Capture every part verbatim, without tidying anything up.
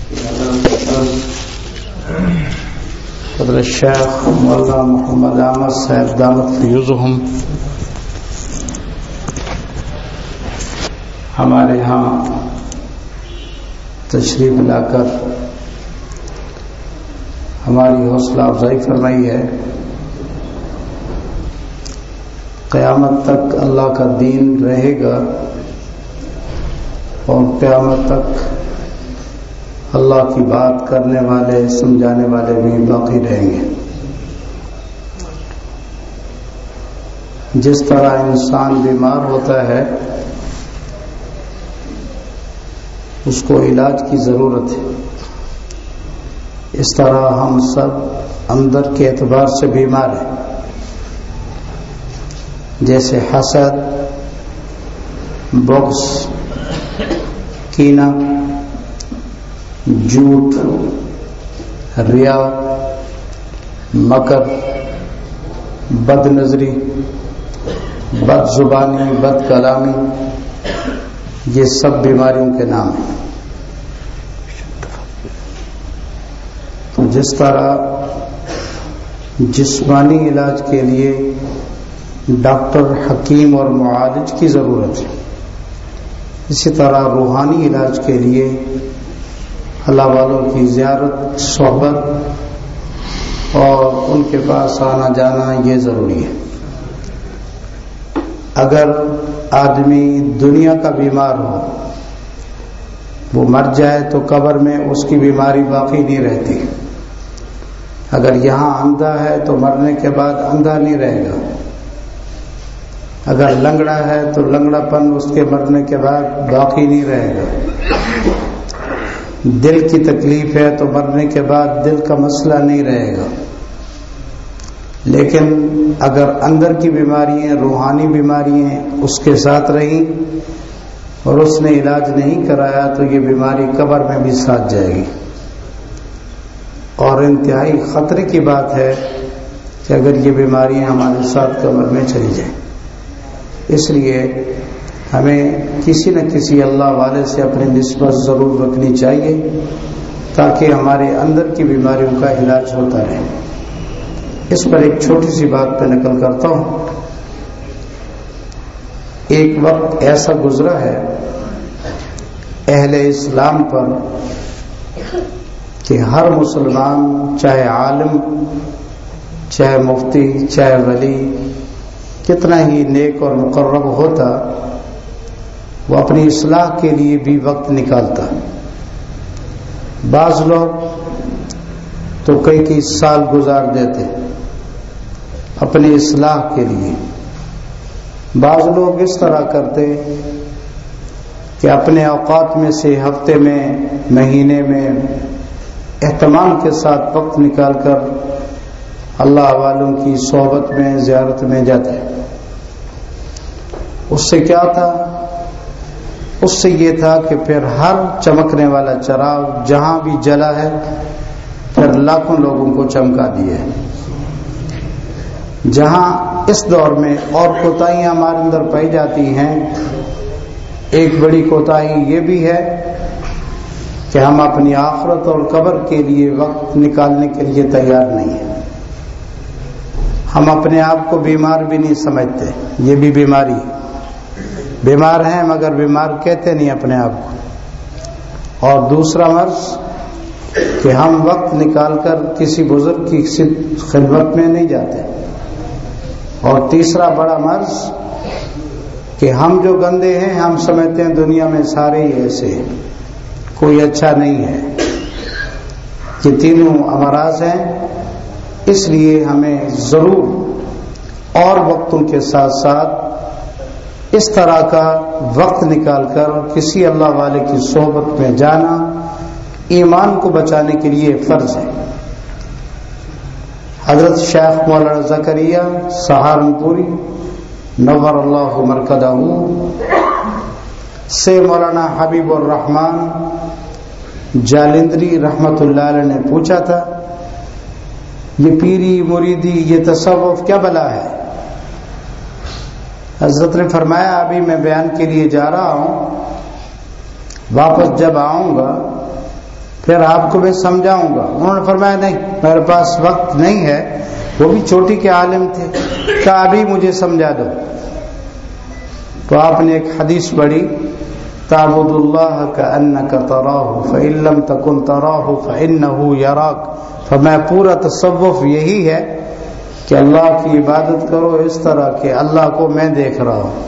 حضرت الشیخ مولانا محمد احمد صاحب دامت فیوزہم ہمارے ہاں تشریف لا کر ہماری حوصلہ افزائی فرمائی ہے. قیامت تک اللہ کا دین رہے گا اور قیامت تک اللہ کی بات کرنے والے سمجھانے والے بھی باقی رہیں گے. جس طرح انسان بیمار ہوتا ہے اس کو علاج کی ضرورت ہے، اس طرح ہم سب اندر کے اعتبار سے بیمار ہیں. جیسے حسد، بغض، کینہ، جھوٹ، ریا، مکر، بد نظری، بد زبانی، بد کلامی، یہ سب بیماریوں کے نام ہیں. تو جس طرح جسمانی علاج کے لیے ڈاکٹر، حکیم اور معالج کی ضرورت ہے، اسی طرح روحانی علاج کے لیے اللہ والوں کی زیارت، صحبت اور ان کے پاس آنا جانا یہ ضروری ہے. اگر آدمی دنیا کا بیمار ہو، وہ مر جائے تو قبر میں اس کی بیماری باقی نہیں رہتی. اگر یہاں اندھا ہے تو مرنے کے بعد اندھا نہیں رہے گا. اگر لنگڑا ہے تو لنگڑا پن اس کے مرنے کے بعد باقی نہیں رہے گا. دل کی تکلیف ہے تو مرنے کے بعد دل کا مسئلہ نہیں رہے گا. لیکن اگر اندر کی بیماریاں، روحانی بیماریاں اس کے ساتھ رہیں اور اس نے علاج نہیں کرایا تو یہ بیماری قبر میں بھی ساتھ جائے گی. اور انتہائی خطرے کی بات ہے کہ اگر یہ بیماریاں ہمارے ساتھ قبر میں چلی جائیں. اس لیے ہمیں کسی نہ کسی اللہ والے سے اپنی نسبت ضرور رکھنی چاہیے تاکہ ہمارے اندر کی بیماریوں کا علاج ہوتا رہے. اس پر ایک چھوٹی سی بات پہ نقل کرتا ہوں. ایک وقت ایسا گزرا ہے اہل اسلام پر کہ ہر مسلمان، چاہے عالم، چاہے مفتی، چاہے ولی، کتنا ہی نیک اور مقرب ہوتا، وہ اپنی اصلاح کے لیے بھی وقت نکالتا. بعض لوگ تو کئی کئی سال گزار دیتے اپنی اصلاح کے لیے. بعض لوگ اس طرح کرتے کہ اپنے اوقات میں سے ہفتے میں، مہینے میں اہتمام کے ساتھ وقت نکال کر اللہ والوں کی صحبت میں، زیارت میں جاتے. اس سے کیا تھا؟ اس سے یہ تھا کہ پھر ہر چمکنے والا چراغ جہاں بھی جلا ہے پھر لاکھوں لوگوں کو چمکا دیا ہے. جہاں اس دور میں اور کوتاہیاں ہمارے اندر پائی جاتی ہیں، ایک بڑی کوتاہی یہ بھی ہے کہ ہم اپنی آخرت اور قبر کے لیے وقت نکالنے کے لیے تیار نہیں ہیں. ہم اپنے آپ کو بیمار بھی نہیں سمجھتے، یہ بھی بیماری. بیمار ہیں مگر بیمار کہتے نہیں اپنے آپ کو. اور دوسرا مرض کہ ہم وقت نکال کر کسی بزرگ کی خدمت میں نہیں جاتے. اور تیسرا بڑا مرض کہ ہم جو گندے ہیں ہم سمجھتے ہیں دنیا میں سارے ہی ایسے ہیں، کوئی اچھا نہیں ہے. یہ تینوں امراض ہیں. اس لیے ہمیں ضرور اور وقتوں کے ساتھ ساتھ اس طرح کا وقت نکال کر کسی اللہ والے کی صحبت میں جانا ایمان کو بچانے کے لیے فرض ہے. حضرت شیخ مولانا زکریا سہارنپوری نور اللہ مرکزہ سے مولانا حبیب الرحمن جالندری رحمت اللہ علیہ نے پوچھا تھا، یہ پیری، مریدی، یہ تصوف کیا بلا ہے؟ حضرت نے فرمایا ابھی میں بیان کے لیے جا رہا ہوں، واپس جب آؤں گا پھر آپ کو میں سمجھاؤں گا۔ انہوں نے فرمایا نہیں میرے پاس وقت نہیں ہے، وہ بھی چوٹی کے عالم تھے، کہا ابھی مجھے سمجھا دو۔ تو آپ نے ایک حدیث پڑھی، تعبد اللہ کأنک تراہ فإن لم تکن تراہ فإنہ یراک۔ فرمایا پورا تصوف یہی ہے کہ اللہ کی عبادت کرو اس طرح کہ اللہ کو میں دیکھ رہا ہوں،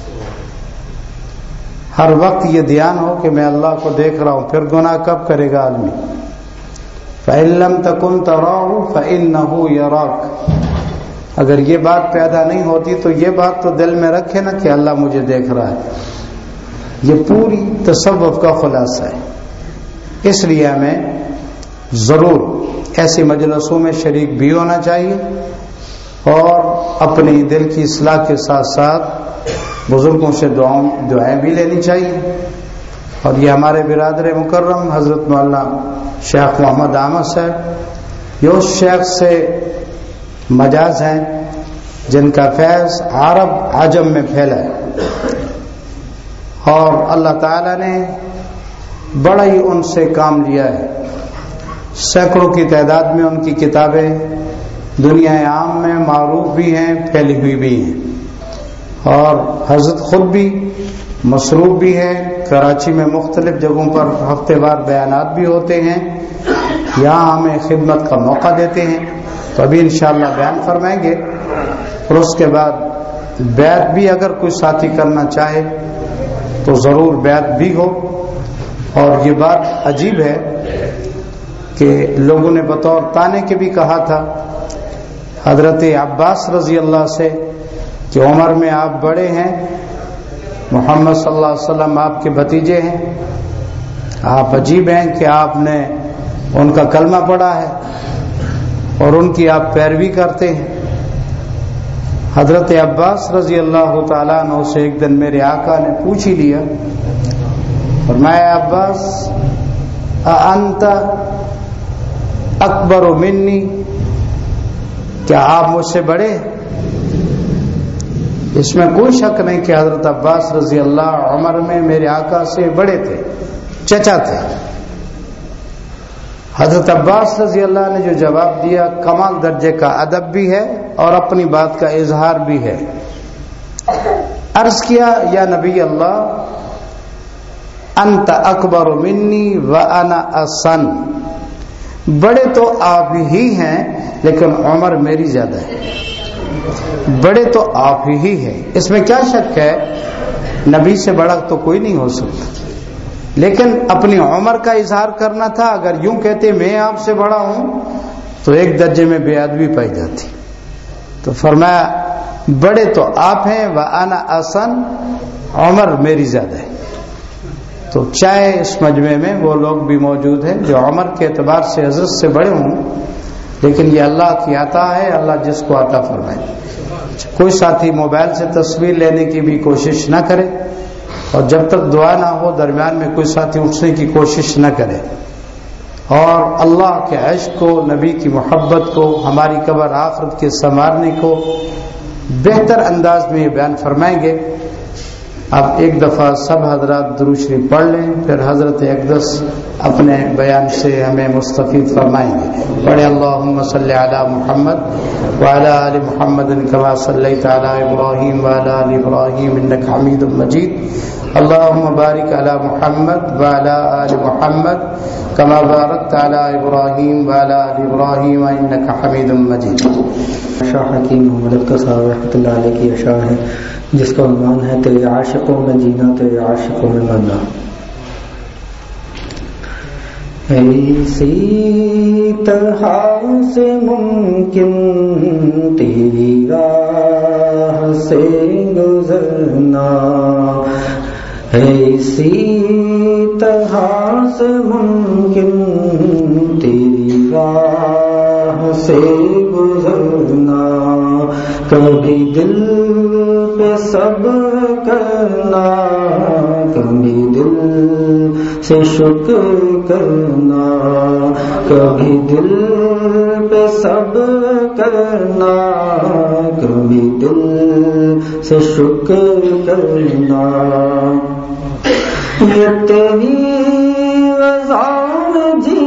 ہر وقت یہ دھیان ہو کہ میں اللہ کو دیکھ رہا ہوں۔ پھر گناہ کب کرے گا آدمی؟ فإن لم تکن تراہ فإنہ یراک۔ اگر یہ بات پیدا نہیں ہوتی تو یہ بات تو دل میں رکھے نا کہ اللہ مجھے دیکھ رہا ہے۔ یہ پوری تصوف کا خلاصہ ہے۔ اس لیے ہمیں ضرور ایسی مجلسوں میں شریک بھی ہونا چاہیے اور اپنی دل کی اصلاح کے ساتھ ساتھ بزرگوں سے دعاؤں دعائیں بھی لینی چاہیے۔ اور یہ ہمارے برادر مکرم حضرت مولانا شیخ محمد احمد صاحب یہ اس شیخ سے مجاز ہیں جن کا فیض عرب عجم میں پھیلا ہے، اور اللہ تعالی نے بڑا ہی ان سے کام لیا ہے۔ سینکڑوں کی تعداد میں ان کی کتابیں دنیا عام میں معروف بھی ہیں، پھیلی ہوئی بھی ہیں، اور حضرت خود بھی مصروف بھی ہیں۔ کراچی میں مختلف جگہوں پر ہفتے وار بیانات بھی ہوتے ہیں، یہاں ہمیں خدمت کا موقع دیتے ہیں۔ تو ابھی انشاءاللہ بیان فرمائیں گے، اور اس کے بعد بیعت بھی اگر کوئی ساتھی کرنا چاہے تو ضرور بیعت بھی ہو۔ اور یہ بات عجیب ہے کہ لوگوں نے بطور تانے کے بھی کہا تھا حضرت عباس رضی اللہ سے کہ عمر میں آپ بڑے ہیں، محمد صلی اللہ علیہ وسلم آپ کے بھتیجے ہیں، آپ عجیب ہیں کہ آپ نے ان کا کلمہ پڑھا ہے اور ان کی آپ پیروی کرتے ہیں۔ حضرت عباس رضی اللہ تعالیٰ عنہ سے ایک دن میرے آقا نے پوچھ ہی لیا، فرمایا عباس اانت اکبر منی، کیا آپ مجھ سے بڑے؟ اس میں کوئی شک نہیں کہ حضرت عباس رضی اللہ عمر میں میرے آقا سے بڑے تھے، چچا تھے۔ حضرت عباس رضی اللہ نے جو جواب دیا کمال درجے کا ادب بھی ہے اور اپنی بات کا اظہار بھی ہے۔ عرض کیا یا نبی اللہ انت اکبر منی وانا اصن، بڑے تو آپ ہی ہیں لیکن عمر میری زیادہ ہے، بڑے تو آپ ہی ہیں، اس میں کیا شک ہے؟ نبی سے بڑا تو کوئی نہیں ہو سکتا، لیکن اپنی عمر کا اظہار کرنا تھا۔ اگر یوں کہتے میں آپ سے بڑا ہوں تو ایک درجے میں بے ادبی پائی جاتی۔ تو فرمایا بڑے تو آپ ہیں وانا اصن، عمر میری زیادہ ہے۔ تو چاہے اس مجمع میں وہ لوگ بھی موجود ہیں جو عمر کے اعتبار سے حضرت سے بڑے ہوں، لیکن یہ اللہ کی عطا ہے، اللہ جس کو عطا فرمائے۔ کوئی ساتھی موبائل سے تصویر لینے کی بھی کوشش نہ کرے، اور جب تک دعا نہ ہو درمیان میں کوئی ساتھی اٹھنے کی کوشش نہ کرے، اور اللہ کے عشق کو، نبی کی محبت کو، ہماری قبر آخرت کے سنوارنے کو بہتر انداز میں یہ بیان فرمائیں گے۔ اب ایک دفعہ سب حضرات درود شریف پڑھ لیں، پھر حضرت اقدس اپنے بیان سے ہمیں مستفید فرمائیں گے۔ پڑھیں اللہم صلی علی محمد وعلی آل محمد کما صلیت علی ابراہیم وعلی آل ابراہیم انک حمید مجید، اللہم بارک علی محمد وعلی آل محمد کما بارکت علی ابراہیم وعلی آل ابراہیم انک حمید مجید۔ شاہ حکیم محمد کا صاحب رحمۃ اللہ علیہ کی اشعار ہے جس کا عنوان ہے تیرے عاشقوں میں جینا تیرے عاشقوں میں مرنا۔ ایسی طرح سے ممکن تیری راہ سے گزرنا، ایسی طرح سے ممکن تیری راہ سے گزرنا، کبھی دل پہ صبر کرنا، کبھی دل سے شکر کرنا، کبھی دل پہ صبر کرنا، کبھی دل سے شکر کرنا۔ یہ تیری رضا میں جی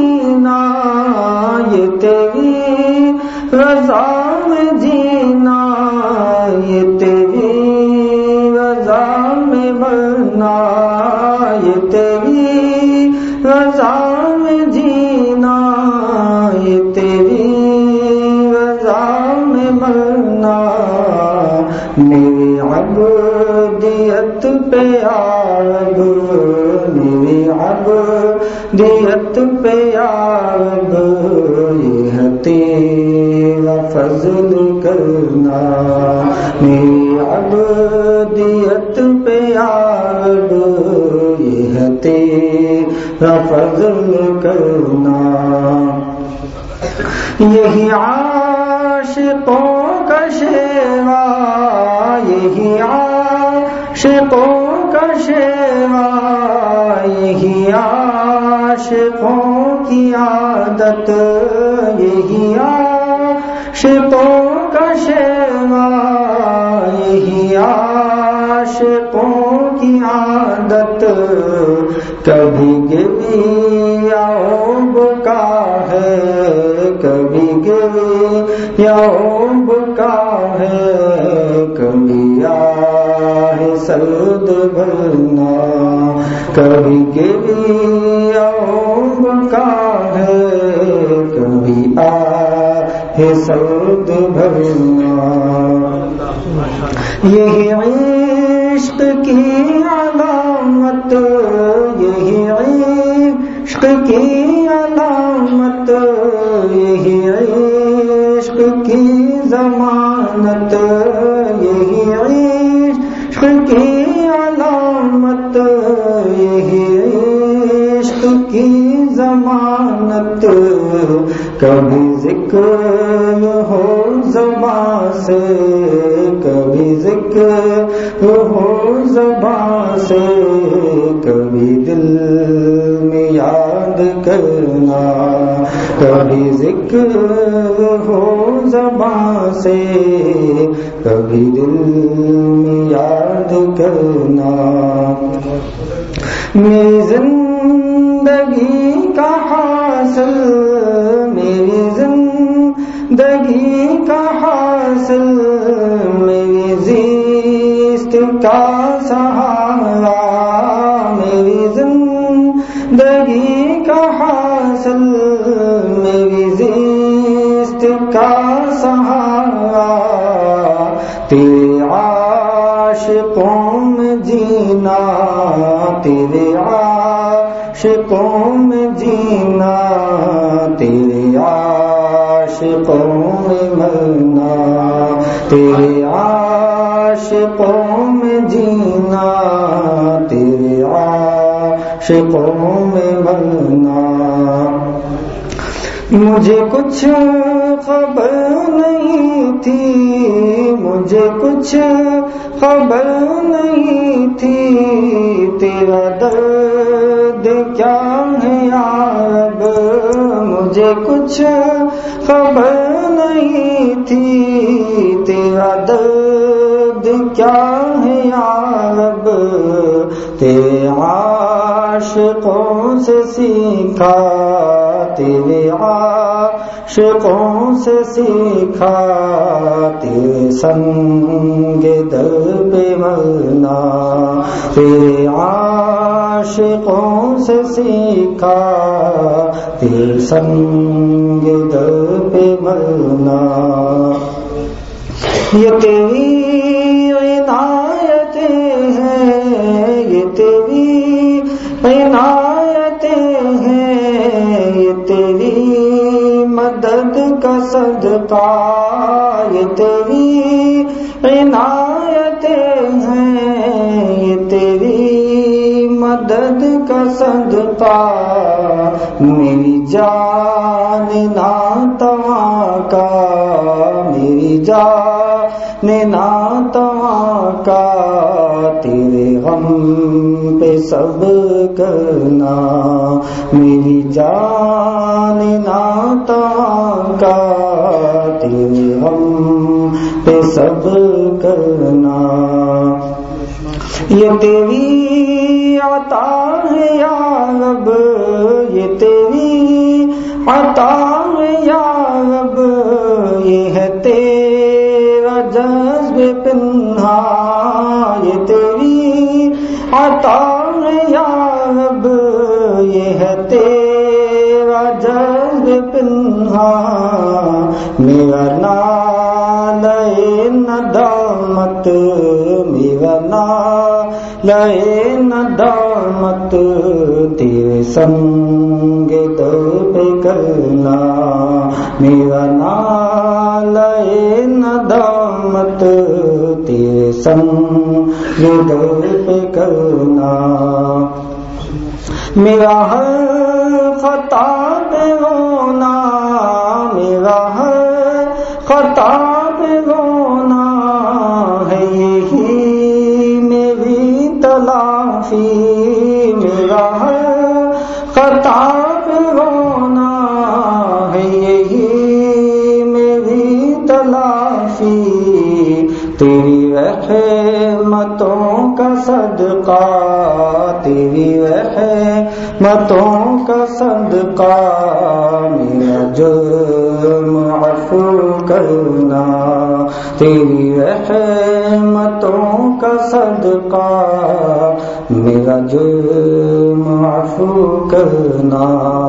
عبودیت پہ یا رب یہ ہے تیرا فضل کرنا، میری عبودیت پہ یا رب یہ ہے تیرا فضل کرنا، یہی عاشقوں کا شیوا، یہی عاشقوں کا شیوا، یہی عاشقوں کی عادت، یہی عاشقوں کا شیوا، یہی عاشقوں کی عادت، کبھی گری عوب کا ہے، کبھی گری عوب کا ہے، کبھی آہ سرد بھرنا، کبھی گری عوب کا ہے، کبھی آہ سرد بھرنا، یہی عشق کی علامت، یہی عشق کی علامت، یہی عشق کی ضمانت، یہی عشق کی علامت، یہی عشق کی ضمانت، کبھی ذکر ہو زبان سے، کبھی ذکر ہو زبان سے، کبھی دل میں یاد کرنا، کبھی ذکر ہو زبان سے، کبھی دل میں یاد کرنا، میری زندگی کا حاصل، میری زندگی کا حاصل، میری زیست کا سہارا، میری زندگی کا حاصل، میری زیست کا سہارا، تیرے عاشقوں میں جینا، تیرے عاشقوں میں جینا، تیرے عاشقوں میں مرنا، تیرے عاشقوں میں جینا، تیرے عاشقوں میں مرنا، مجھے کچھ خبر نہیں تھی، مجھے کچھ خبر نہیں تھی، تیرا درد کیا ہے یا رب، مجھے کچھ خبر نہیں تھی، تیرا درد کیا ہے یا رب، تیرے عاشقوں سے سیکھا، تیرے عاشقوں سے سیکھا، تیرے سنگ در پہ مرنا، تیرے عاشقوں سے سیکھا، تیرے سنگ در پہ مرنا، یہ تیری عنایتیں ہیں، یہ تیری عنایتیں ہیں، یہ تیری مدد کا صدقہ، یہ تیری عنایتیں ہیں، یہ تیری مدد کا صدقہ، میری جان ناتواں کا، میری جان ناتواں کا، تیرے غم پہ صبر کرنا، میری جان ناتواں کا، تیرے غم پہ صبر کرنا، یہ تیری عطا ہے یا رب، یہ تیری عطا ہے یا رب، یہ ہے تیرا جذب پنہا، یہ تیری عطا ہے یا رب، یہ ہے تیرا جذب پنہا، میرا نالے ندامت، میرا نالے لئے ندامت تیرے سنگ در پہ کرنا میرا نالے ندامت تیرے سنگ در پہ کرنا میرا ہر خطا پہ رونا میرا ہر خطا پہ رونا ہے یہی میری تلافی میرا ہر خطا پہ رونا ہے یہی میری تلافی تیری رحمتوں کا صدقہ تیری رحمتوں کا صدقہ میرا جرم عفو کرنا تیری رحمتوں کا صدقہ میرا جرم عفو کرنا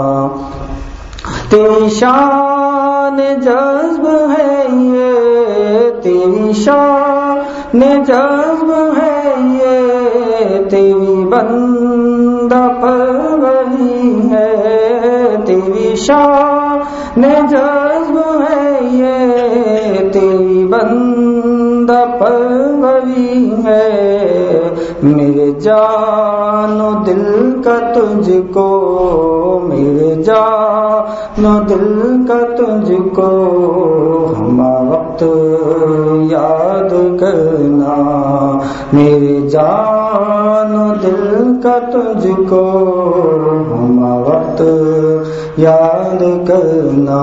تیری شان جذب ہے یہ تیری شان جذب ہے یہ تیری بندہ پروری ہے تیری شان جذب ہے یہ تیری بندہ پروری ہے میرے جان و دل کا تجھ کو میرے جان و دل کا تجھ کو ہما وقت یاد کرنا میرے جان و دل کا تجھ کو ہما وقت یاد کرنا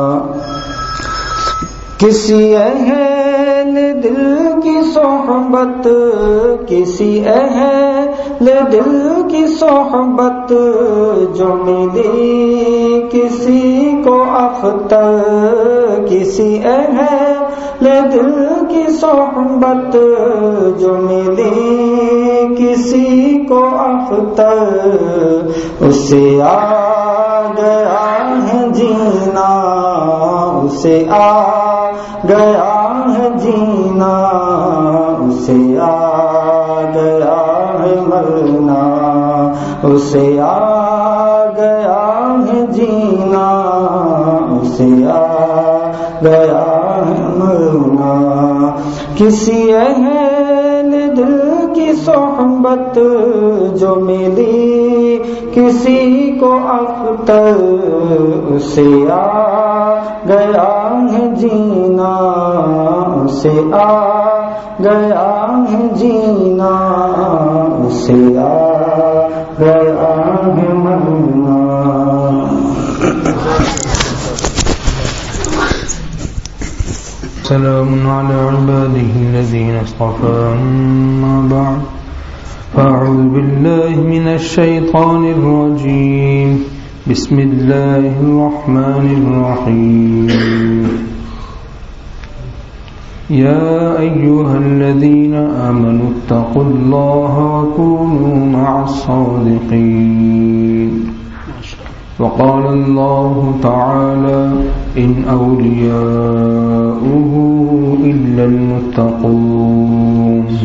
کسی اہل دل کی صحبت کسی اہل دل کی صحبت جو ملی کسی کو اختر کسی اہل دل کی صحبت جو ملی کسی کو اختر اسے آ گیا ہے جینا اسے آ گیا ہے جینا اسے آ گیا ہے مرنا اسے آ گیا ہے جینا اسے آ گیا ہے مرنا کسی اہل دل کی صحبت جو ملی کسی کو اختر اسے آ گیا ہے جینا اسے آ گیا ہے جینا اسے آ گیا ہے مرنا سلام علی عباده الذین اصطفى اما بعد فاعوذ باللہ من الشیطان الرجیم بسم اللہ الرحمن الرحیم یا ایها الذین آمنوا اتقوا اللہ وکونوا مع الصادقین وقال الله تعالى إن أولياؤه إلا المتقون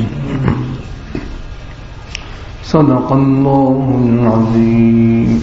صدق الله العظيم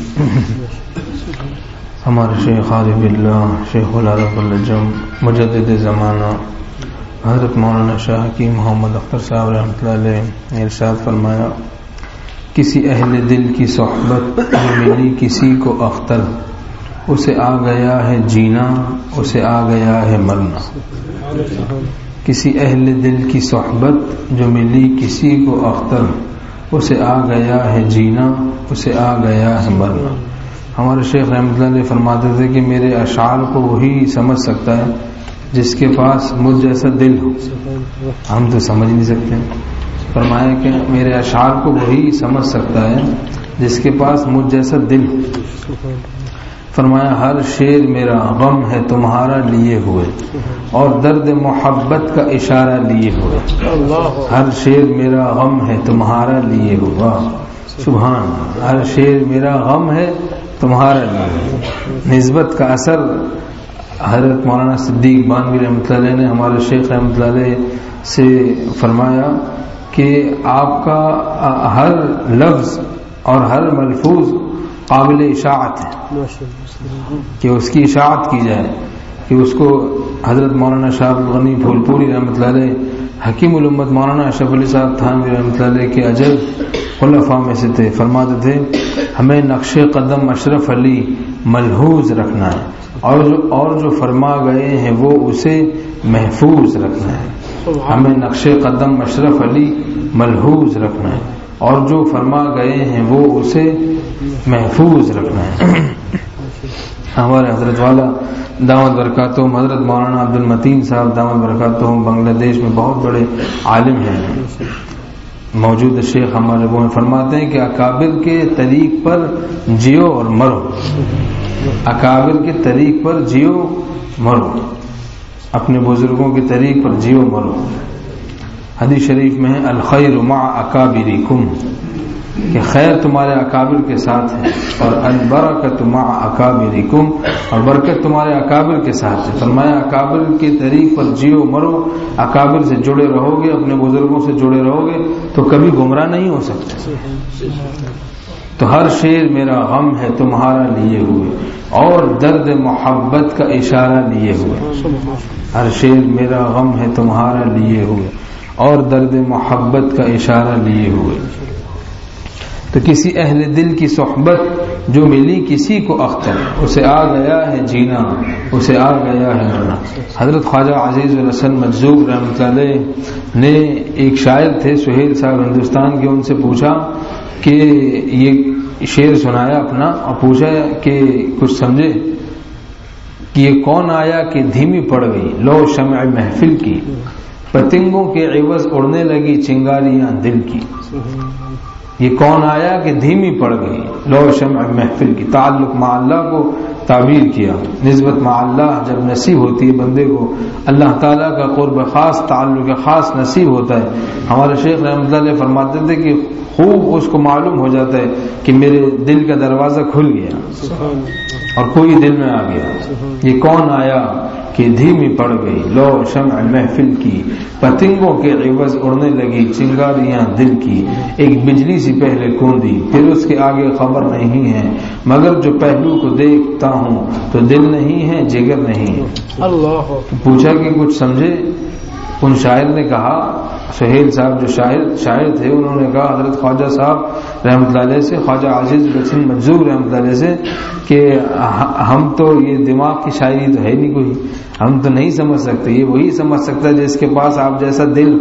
ہمارے شیخ عارف اللہ شیخ العرب الجم مجدد زمانہ حضرت مولانا شاہ حکیم محمد اختر صاحب رحمۃ اللہ علیہ نے ارشاد فرمایا کسی اہل دل کی صحبت جو ملی کسی کو اختر اسے آ گیا ہے جینا اسے آ گیا ہے مرنا کسی اہل دل کی صحبت جو ملی کسی کو اختر اسے آ گیا ہے جینا اسے آ گیا ہے مرنا ہمارے شیخ رحمۃ اللہ علیہ فرماتے تھے کہ میرے اشعار کو وہی سمجھ سکتا ہے جس کے پاس مجھ جیسا دل ہو ہم تو سمجھ نہیں سکتے فرمایا کہ میرے اشعار کو وہی سمجھ سکتا ہے جس کے پاس مجھ جیسا دل ہو فرمایا ہر شعر میرا غم ہے تمہارا لیے ہوئے اور درد محبت کا اشارہ لیے ہوئے ہر شعر میرا غم ہے تمہارا لیے ہوا سبحان ہر شعر میرا غم ہے تمہارا لیے نسبت کا اثر حضرت مولانا صدیق بانوی رحمۃ اللہ علیہ نے ہمارے شیخ رحمۃ اللہ علیہ سے فرمایا کہ آپ کا ہر لفظ اور ہر ملفوظ قابل اشاعت ہے کہ اس کی اشاعت کی جائے، کہ اس کو حضرت مولانا شاہ غنی پھول پوری رحمۃ اللہ علیہ، حکیم الامت مولانا اشرف علی صاحب تھانوی رحمۃ اللہ علیہ کے عجب خلفاء میں سے تھے، فرماتے تھے ہمیں نقش قدم اشرف علی ملحوظ رکھنا ہے، اور جو اور جو فرما گئے ہیں وہ اسے محفوظ رکھنا ہے۔ ہمیں نقش قدم اشرف علی ملحوظ رکھنا ہے، اور جو فرما گئے ہیں وہ اسے محفوظ رکھنا ہے۔ ہمارے حضرت والا دامت برکاتہم حضرت مولانا عبد المتین صاحب دامت برکاتہم بنگلہ دیش میں بہت بڑے عالم ہیں، موجود شیخ ہمارے وہ فرماتے ہیں کہ اکابر کے طریق پر جیو اور مرو، اکابر کے طریق پر جیو مرو، اپنے بزرگوں کے طریق پر جیو مرو۔ حدیث شریف میں ہے الخیر مع اکابرکم، کہ خیر تمہارے اکابر کے ساتھ ہے، اور البرکۃ مع اکابرکم، اور برکت تمہارے اکابر کے ساتھ ہے۔ فرمایا اکابر کے طریق پر جیو مرو، اکابر سے جڑے رہو گے، اپنے بزرگوں سے جڑے رہو گے تو کبھی گمراہ نہیں ہو سکتے۔ تو ہر شعر میرا غم ہے تمہارا لیے ہوئے، اور درد محبت کا اشارہ لیے ہوئے، ہر شعر میرا غم ہے تمہارا لیے ہوئے، اور درد محبت کا اشارہ لیے ہوئے۔ تو کسی اہل دل کی صحبت جو ملی کسی کو اختر، اسے آ گیا ہے جینا، اسے آ گیا ہے مرنا۔ حضرت خواجہ عزیز الحسن مجذوب رحمۃ اللہ علیہ نے، ایک شاعر تھے سہیل صاحب ہندوستان کے، ان سے پوچھا کہ یہ شعر سنایا اپنا، اور پوچھا کہ کچھ سمجھے کہ یہ کون آیا کہ دھیمی پڑ گئی لو شمع محفل کی، پتنگوں کے عوض اڑنے لگی چنگاریاں دل کی۔ یہ کون آیا کہ دھیمی پڑ گئی لو شمع محفل کی، تعلق مع اللہ کو تعبیر کیا۔ نسبت مع اللہ جب نصیب ہوتی ہے بندے کو، اللہ تعالیٰ کا قرب خاص، تعلق خاص نصیب ہوتا ہے۔ ہمارے شیخ رحمۃ اللہ علیہ فرماتے تھے کہ خوب اس کو معلوم ہو جاتا ہے کہ میرے دل کا دروازہ کھل گیا اور کوئی دل میں آ گیا۔ یہ کون آیا کہ دھیمی پڑ گئی لو شمع محفل کی، پتنگوں کے عوض اڑنے لگی چنگاریاں دل کی، ایک بجلی سی پہلے کوندی پھر اس کے آگے خبر نہیں ہے، مگر جو پہلو کو دیکھتا ہوں تو دل نہیں ہے جگر نہیں ہے۔ اللہ پوچھا کہ کچھ سمجھے؟ ان شاعر نے کہا، سہیل صاحب جو شاعر شاعر تھے، انہوں نے کہا حضرت خواجہ صاحب رحمۃ اللہ علیہ سے، خواجہ عزیز الحسن مجذوب رحمۃ اللہ علیہ سے، کہ ہم تو یہ دماغ کی شاعری تو ہے نہیں کوئی، ہم تو نہیں سمجھ سکتے، یہ وہی سمجھ سکتا ہے جس کے پاس آپ جیسا دل،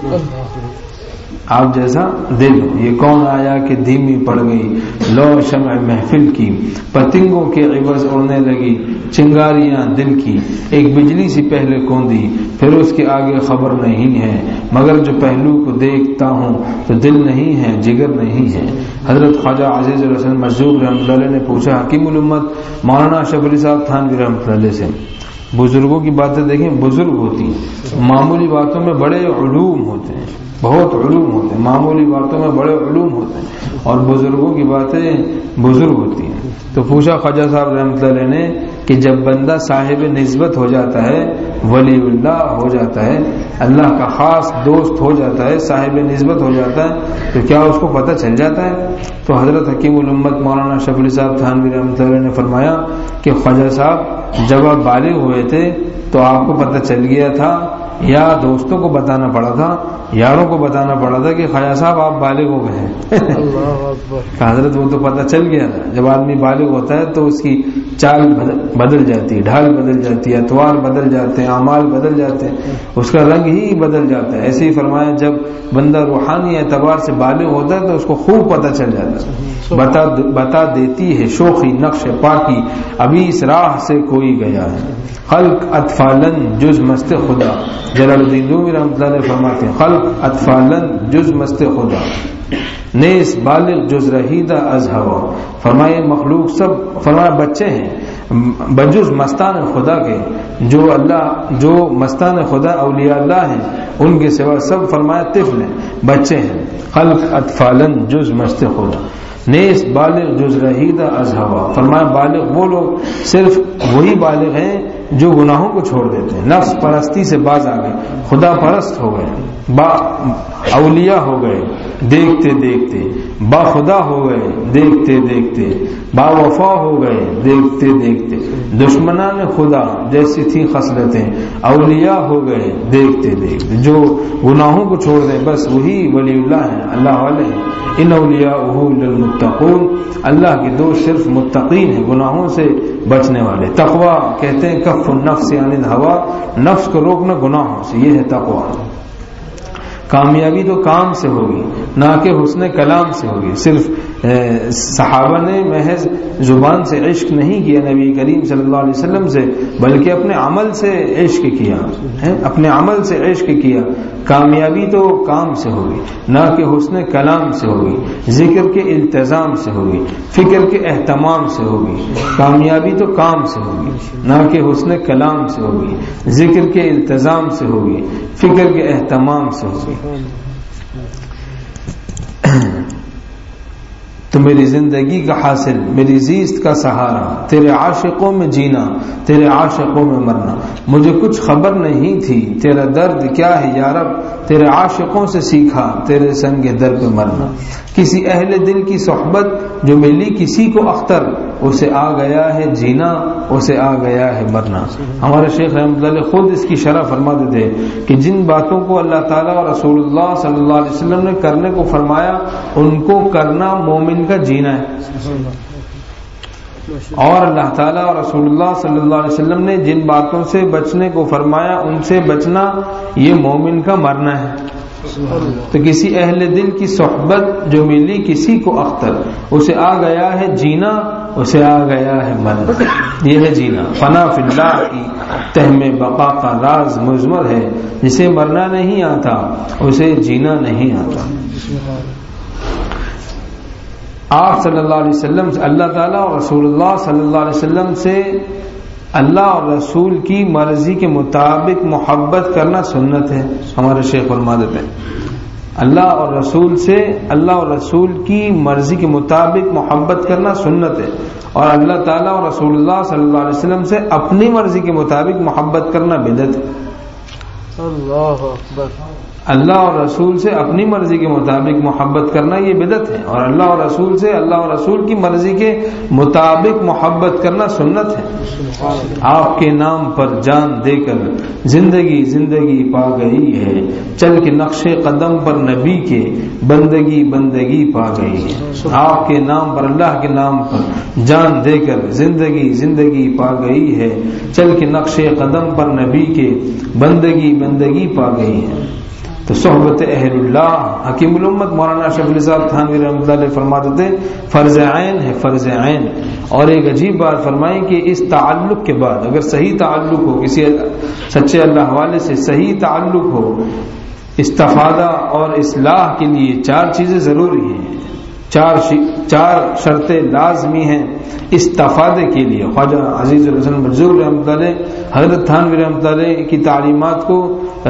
آپ جیسا دل۔ یہ کون آیا کہ دھیمی پڑ گئی لو شمع محفل کی، پتنگوں کے عوض اڑنے لگی چنگاریاں دل کی، ایک بجلی سی پہلے کوندی پھر اس کے آگے خبر نہیں ہے، مگر جو پہلو کو دیکھتا ہوں تو دل نہیں ہے جگر نہیں ہے۔ حضرت خواجہ عزیز الحسن مجذوب رحمۃ اللہ علیہ نے پوچھا حکیم الامت مولانا اشرف علی صاحب تھانوی رحمۃ اللہ علیہ سے، بزرگوں کی باتیں دیکھیں، بزرگ ہوتی ہیں، معمولی باتوں میں بڑے علوم ہوتے ہیں، بہت علوم ہوتے ہیں، معمولی باتوں میں بڑے علوم ہوتے ہیں، اور بزرگوں کی باتیں بزرگ ہوتی ہیں۔ تو پوچھا خواجہ صاحب رحمۃ اللہ علیہ نے کہ جب بندہ صاحب نسبت ہو جاتا ہے، ولی اللہ ہو جاتا ہے، اللہ کا خاص دوست ہو جاتا ہے، صاحب نسبت ہو جاتا ہے، تو کیا اس کو پتہ چل جاتا ہے؟ تو حضرت حکیم الامت مولانا اشرف علی صاحب تھانوی رحمۃ اللہ علیہ نے فرمایا کہ خواجہ صاحب جب آپ بالغ ہوئے تھے تو آپ کو پتہ چل گیا تھا، یا دوستوں کو بتانا پڑا تھا، یاروں کو بتانا پڑا تھا کہ خواجہ صاحب آپ بالغ ہو گئے ہیں؟ حضرت وہ تو پتہ چل گیا تھا، جب آدمی بالغ ہوتا ہے تو اس کی چال بدل جاتی ہے، ڈھال بدل جاتی ہے، اطوار بدل جاتے ہیں، اعمال بدل جاتے ہیں، اس کا رنگ ہی بدل جاتا ہے۔ ایسے ہی فرمایا جب بندہ روحانی اعتبار سے بالغ ہوتا ہے تو اس کو خوب پتہ چل جاتا ہے، بتا بتا دیتی ہے شوخی نقش پاکی، ابھی اس راہ سے کوئی گیا ہے، خلق اطفالن جز مست خدا۔ جلال الدین رومی رحمۃ اللہ علیہ فرماتے ہیں خلق اطفالن جز مست خدا، نیس بالغ جز رہیدہ از ہوا۔ فرمائے مخلوق سب، فرمایا بچے ہیں بجز مستان خدا کے، جو اللہ جو مستان خدا اولیاء اللہ ہیں ان کے سوا سب فرمایا طفل ہیں، بچے ہیں، خلق اطفالن جز مست خدا۔ نیست بالغ جز رہیدہ از ہوا، فرمایا بالغ وہ لوگ صرف وہی بالغ ہیں جو گناہوں کو چھوڑ دیتے ہیں، نفس پرستی سے باز آ گئے، خدا پرست ہو گئے، با اولیاء ہو گئے دیکھتے دیکھتے، با خدا ہو گئے دیکھتے دیکھتے، با وفا ہو گئے دیکھتے دیکھتے، دشمنان خدا جیسی تھی خصلتیں اولیاء ہو گئے دیکھتے دیکھتے۔ جو گناہوں کو چھوڑ دیں بس وہی ولی اللہ ہیں، اللہ والے ہیں۔ ان اولیاءہ للمتقون، اللہ کے دوست صرف متقین ہیں، گناہوں سے بچنے والے۔ تقوی کہتے ہیں کف النفس عن الہوا، نفس کو روکنا گناہوں سے، یہ ہے تقوی۔ کامیابی تو کام سے ہوگی نہ کہ حسن کلام سے ہوگی۔ صرف صحابہ نے محض زبان سے عشق نہیں کیا نبی کریم صلی اللہ علیہ وسلم سے، بلکہ اپنے عمل سے عشق کیا ہے، اپنے عمل سے عشق کیا۔ کامیابی تو کام سے ہوگی نہ کہ حسن کلام سے ہوگی، ذکر کے التزام سے ہوگی، فکر کے اہتمام سے ہوگی۔ کامیابی تو کام سے ہوگی نہ کہ حسن کلام سے ہوگی، ذکر کے التزام سے ہوگی، فکر کے اہتمام سے ہوگی۔ تو میری زندگی کا حاصل، میری زیست کا سہارا، تیرے عاشقوں میں جینا، تیرے عاشقوں میں مرنا۔ مجھے کچھ خبر نہیں تھی تیرا درد کیا ہے یا رب، تیرے عاشقوں سے سیکھا تیرے سنگ در پہ مرنا۔ کسی اہل دل کی صحبت جو ملی کسی کو اختر، اسے آ گیا ہے جینا، اسے آ گیا ہے مرنا۔ ہمارے شیخ رحمۃ اللہ علیہ خود اس کی شرح فرماتے تھے کہ جن باتوں کو اللہ تعالیٰ اور رسول اللہ صلی اللہ علیہ وسلم نے کرنے کو فرمایا ان کو کرنا مومن کا جینا ہے، اور اللہ تعالیٰ اور رسول اللہ صلی اللہ علیہ وسلم نے جن باتوں سے بچنے کو فرمایا ان سے بچنا یہ مومن کا مرنا ہے۔ تو کسی اہل دل کی صحبت جو ملی کسی کو اختر، اسے آ گیا ہے جینا، اسے آ گیا ہے مرنا۔ یہ ہے جینا۔ فنا فی اللہ کی تہ میں بقا کا راز مضمر ہے، جسے مرنا نہیں آتا اسے جینا نہیں آتا۔ آپ صلی اللہ علیہ وسلم سے اللہ تعالیٰ اور رسول اللہ صلی اللہ علیہ وسلم سے اللہ اور رسول کی مرضی کے مطابق محبت کرنا سنت ہے۔ ہمارے شیخ فرما دیتے ہیں اللہ اور رسول سے اللہ اور رسول کی مرضی کے مطابق محبت کرنا سنت ہے، اور اللہ تعالیٰ اور رسول اللہ صلی اللہ علیہ وسلم سے اپنی مرضی کے مطابق محبت کرنا بدعت ہے۔ اللہ اکبر۔ اللہ اور رسول سے اپنی مرضی کے مطابق محبت کرنا یہ بدعت ہے، اور اللہ اور رسول سے اللہ اور رسول کی مرضی کے مطابق محبت کرنا سنت ہے۔ آپ کے نام پر جان دے کر زندگی زندگی پا گئی ہے، چل کے نقش قدم پر نبی کے بندگی بندگی پا گئی ہے۔ آپ کے نام پر اللہ کے نام پر جان دے کر زندگی زندگی پا گئی ہے، چل کے نقش قدم پر نبی کے بندگی بندگی پا گئی ہے۔ تو صحبت اہل اللہ، حکیم الامت مولانا اشرف علی صاحب تھانوی رحمۃ اللہ علیہ فرماتے تھے فرض عین ہے، فرض عین۔ اور ایک عجیب بات فرمائیں کہ اس تعلق کے بعد اگر صحیح تعلق ہو، کسی سچے اللہ والے سے صحیح تعلق ہو، استفادہ اور اصلاح کے لیے چار چیزیں ضروری ہیں، چار چار شرطیں لازمی ہیں استفادے کے لیے۔ خواجہ عزیز الحسن منظور رحمۃ اللہ علیہ حضرت تھانوی رحمۃ اللہ علیہ کی تعلیمات کو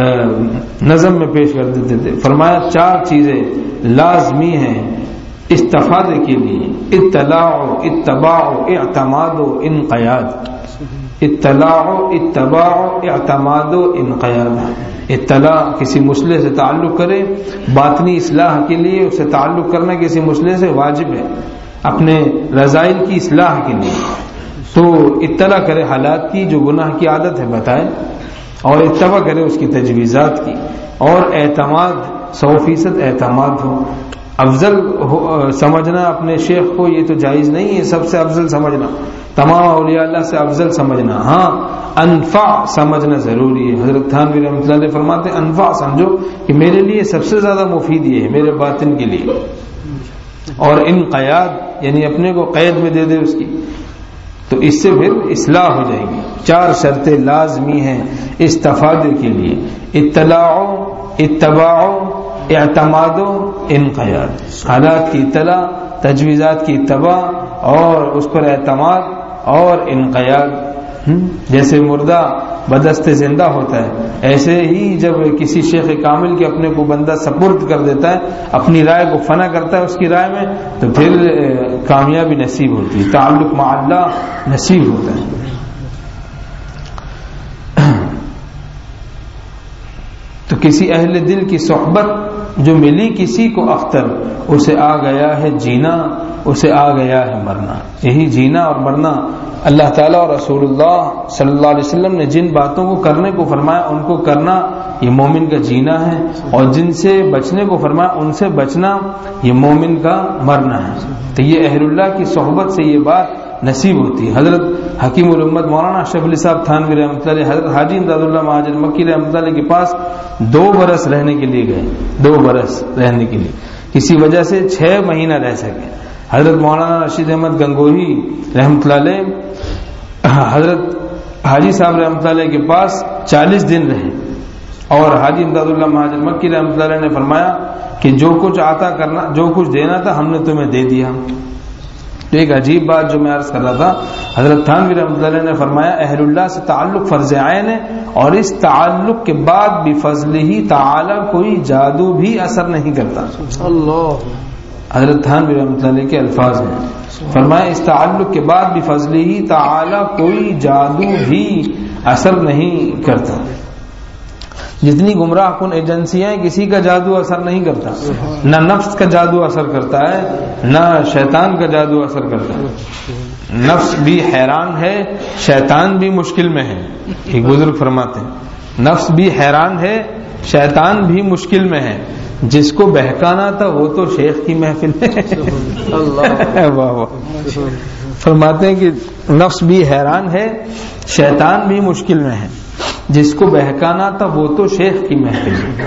نظم میں پیش کر دیتے تھے۔ فرمایا چار چیزیں لازمی ہیں استفادے کے لیے: اطلاع، اتباع، اعتماد و انقیاد۔ اطلاع، اتباع، اعتماد و انقیاد۔ اطلاع کسی مسئلے سے تعلق کرے، باطنی اصلاح کے لیے اسے تعلق کرنا کسی مسئلے سے واجب ہے، اپنے رذائل کی اصلاح کے لیے تو اطلاع کرے حالات کی، جو گناہ کی عادت ہے بتائے، اور اتباع کرے اس کی تجویزات کی، اور اعتماد سو فیصد اعتماد ہو۔ افضل سمجھنا اپنے شیخ کو یہ تو جائز نہیں ہے، سب سے افضل سمجھنا، تمام اولیاء اللہ سے افضل سمجھنا، ہاں انفع سمجھنا ضروری ہے۔ حضرت تھانوی رحمۃ اللہ علیہ فرماتے ہیں انفع سمجھو کہ میرے لیے سب سے زیادہ مفید یہ ہے، میرے باطن کے لیے، اور انقیاد یعنی اپنے کو قید میں دے دے اس کی، تو اس سے پھر اصلاح ہو جائے گی۔ چار شرطیں لازمی ہیں استفادے کے لیے: اطلاع، اتباع، اعتماد و انقیاد۔ حالات کی اطلاع، تجویزات کی اتباع، اور اس پر اعتماد اور انقیاد۔ جیسے مردہ بدست زندہ ہوتا ہے، ایسے ہی جب کسی شیخ کامل کے اپنے کو بندہ سپرد کر دیتا ہے، اپنی رائے کو فنا کرتا ہے اس کی رائے میں، تو پھر کامیابی نصیب ہوتی ہے، تعلق مع اللہ نصیب ہوتا ہے۔ تو کسی اہل دل کی صحبت جو ملی کسی کو اختر، اسے آ گیا ہے جینا، اسے آ گیا ہے مرنا۔ یہی جینا اور مرنا اللہ تعالیٰ اور رسول اللہ صلی اللہ علیہ وسلم نے جن باتوں کو کرنے کو فرمایا ان کو کرنا یہ مومن کا جینا ہے، اور جن سے بچنے کو فرمایا ان سے بچنا یہ مومن کا مرنا ہے۔ تو یہ اہل اللہ کی صحبت سے یہ بات نصیب ہوتی ہے۔ حضرت حکیم الامت مولانا اشرف علی صاحب تھانوی رحمۃ اللہ علیہ، حضرت حاجی امداد اللہ مہاجر مکی رحمۃ اللہ علیہ کے پاس دو برس رہنے کے لیے گئے، دو برس رہنے کے لیے، کسی وجہ سے چھ مہینہ رہ سکے۔ حضرت مولانا رشید احمد گنگوہی رحمۃ اللہ علیہ حضرت حاجی صاحب رحمۃ اللہ علیہ کے پاس چالیس دن رہے، اور حاجی امداد اللہ مہاجر مکی رحمۃ اللہ علیہ نے فرمایا کہ جو کچھ عطا کرنا، جو کچھ دینا تھا ہم نے تمہیں دے دیا۔ تو ایک عجیب بات جو میں عرض کر رہا تھا، حضرت تھانوی رحمۃ اللہ علیہ نے فرمایا اہل اللہ سے تعلق فرض عین ہے، اور اس تعلق کے بعد بفضلہ تعالی کوئی جادو بھی اثر نہیں کرتا۔ اللہ، حضرت تھانوی رحمۃ اللہ علیہ کے الفاظ ہیں، فرمایا اس تعلق کے بعد بفضلہ تعالی کوئی جادو بھی اثر نہیں کرتا۔ جتنی گمراہ کن ایجنسیاں کسی کا جادو اثر نہیں کرتا، نہ نفس کا جادو اثر کرتا ہے، نہ شیطان کا جادو اثر کرتا ہے۔ نفس بھی حیران ہے، شیطان بھی مشکل میں ہے۔ ایک بزرگ فرماتے ہیں نفس بھی حیران ہے، شیطان بھی مشکل میں ہے، جس کو بہکانا تھا وہ تو شیخ کی محفل میں اللہ واہ واہ۔ فرماتے ہیں کہ نفس بھی حیران ہے، شیطان بھی مشکل میں ہے، جس کو بہکانا تھا وہ تو شیخ کی محفل میں۔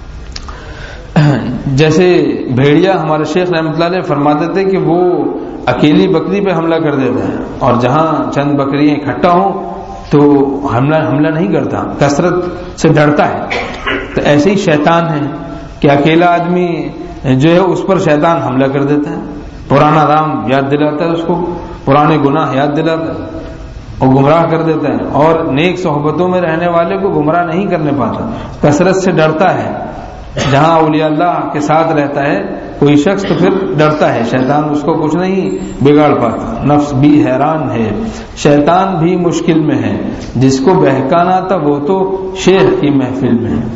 جیسے بھیڑیا ہمارے شیخ رحمۃ اللہ علیہ فرماتے تھے کہ وہ اکیلی بکری پہ حملہ کر دیتا ہے، اور جہاں چند بکریاں اکٹھا ہوں تو حملہ حملہ نہیں کرتا، کثرت سے ڈرتا ہے۔ تو ایسے ہی شیطان ہے کہ اکیلا آدمی جو ہے اس پر شیطان حملہ کر دیتا ہے، پرانا رام یاد دلاتا ہے، اس کو پرانے گناہ یاد دلاتا ہے اور گمراہ کر دیتا ہے، اور نیک صحبتوں میں رہنے والے کو گمراہ نہیں کرنے پاتا، کثرت سے ڈرتا ہے۔ جہاں اولیاء اللہ کے ساتھ رہتا ہے کوئی شخص تو پھر ڈرتا ہے، شیطان اس کو کچھ نہیں بگاڑ پاتا۔ نفس بھی حیران ہے، شیطان بھی مشکل میں ہے، جس کو بہکانا تھا وہ تو شیخ کی محفل میں ہے۔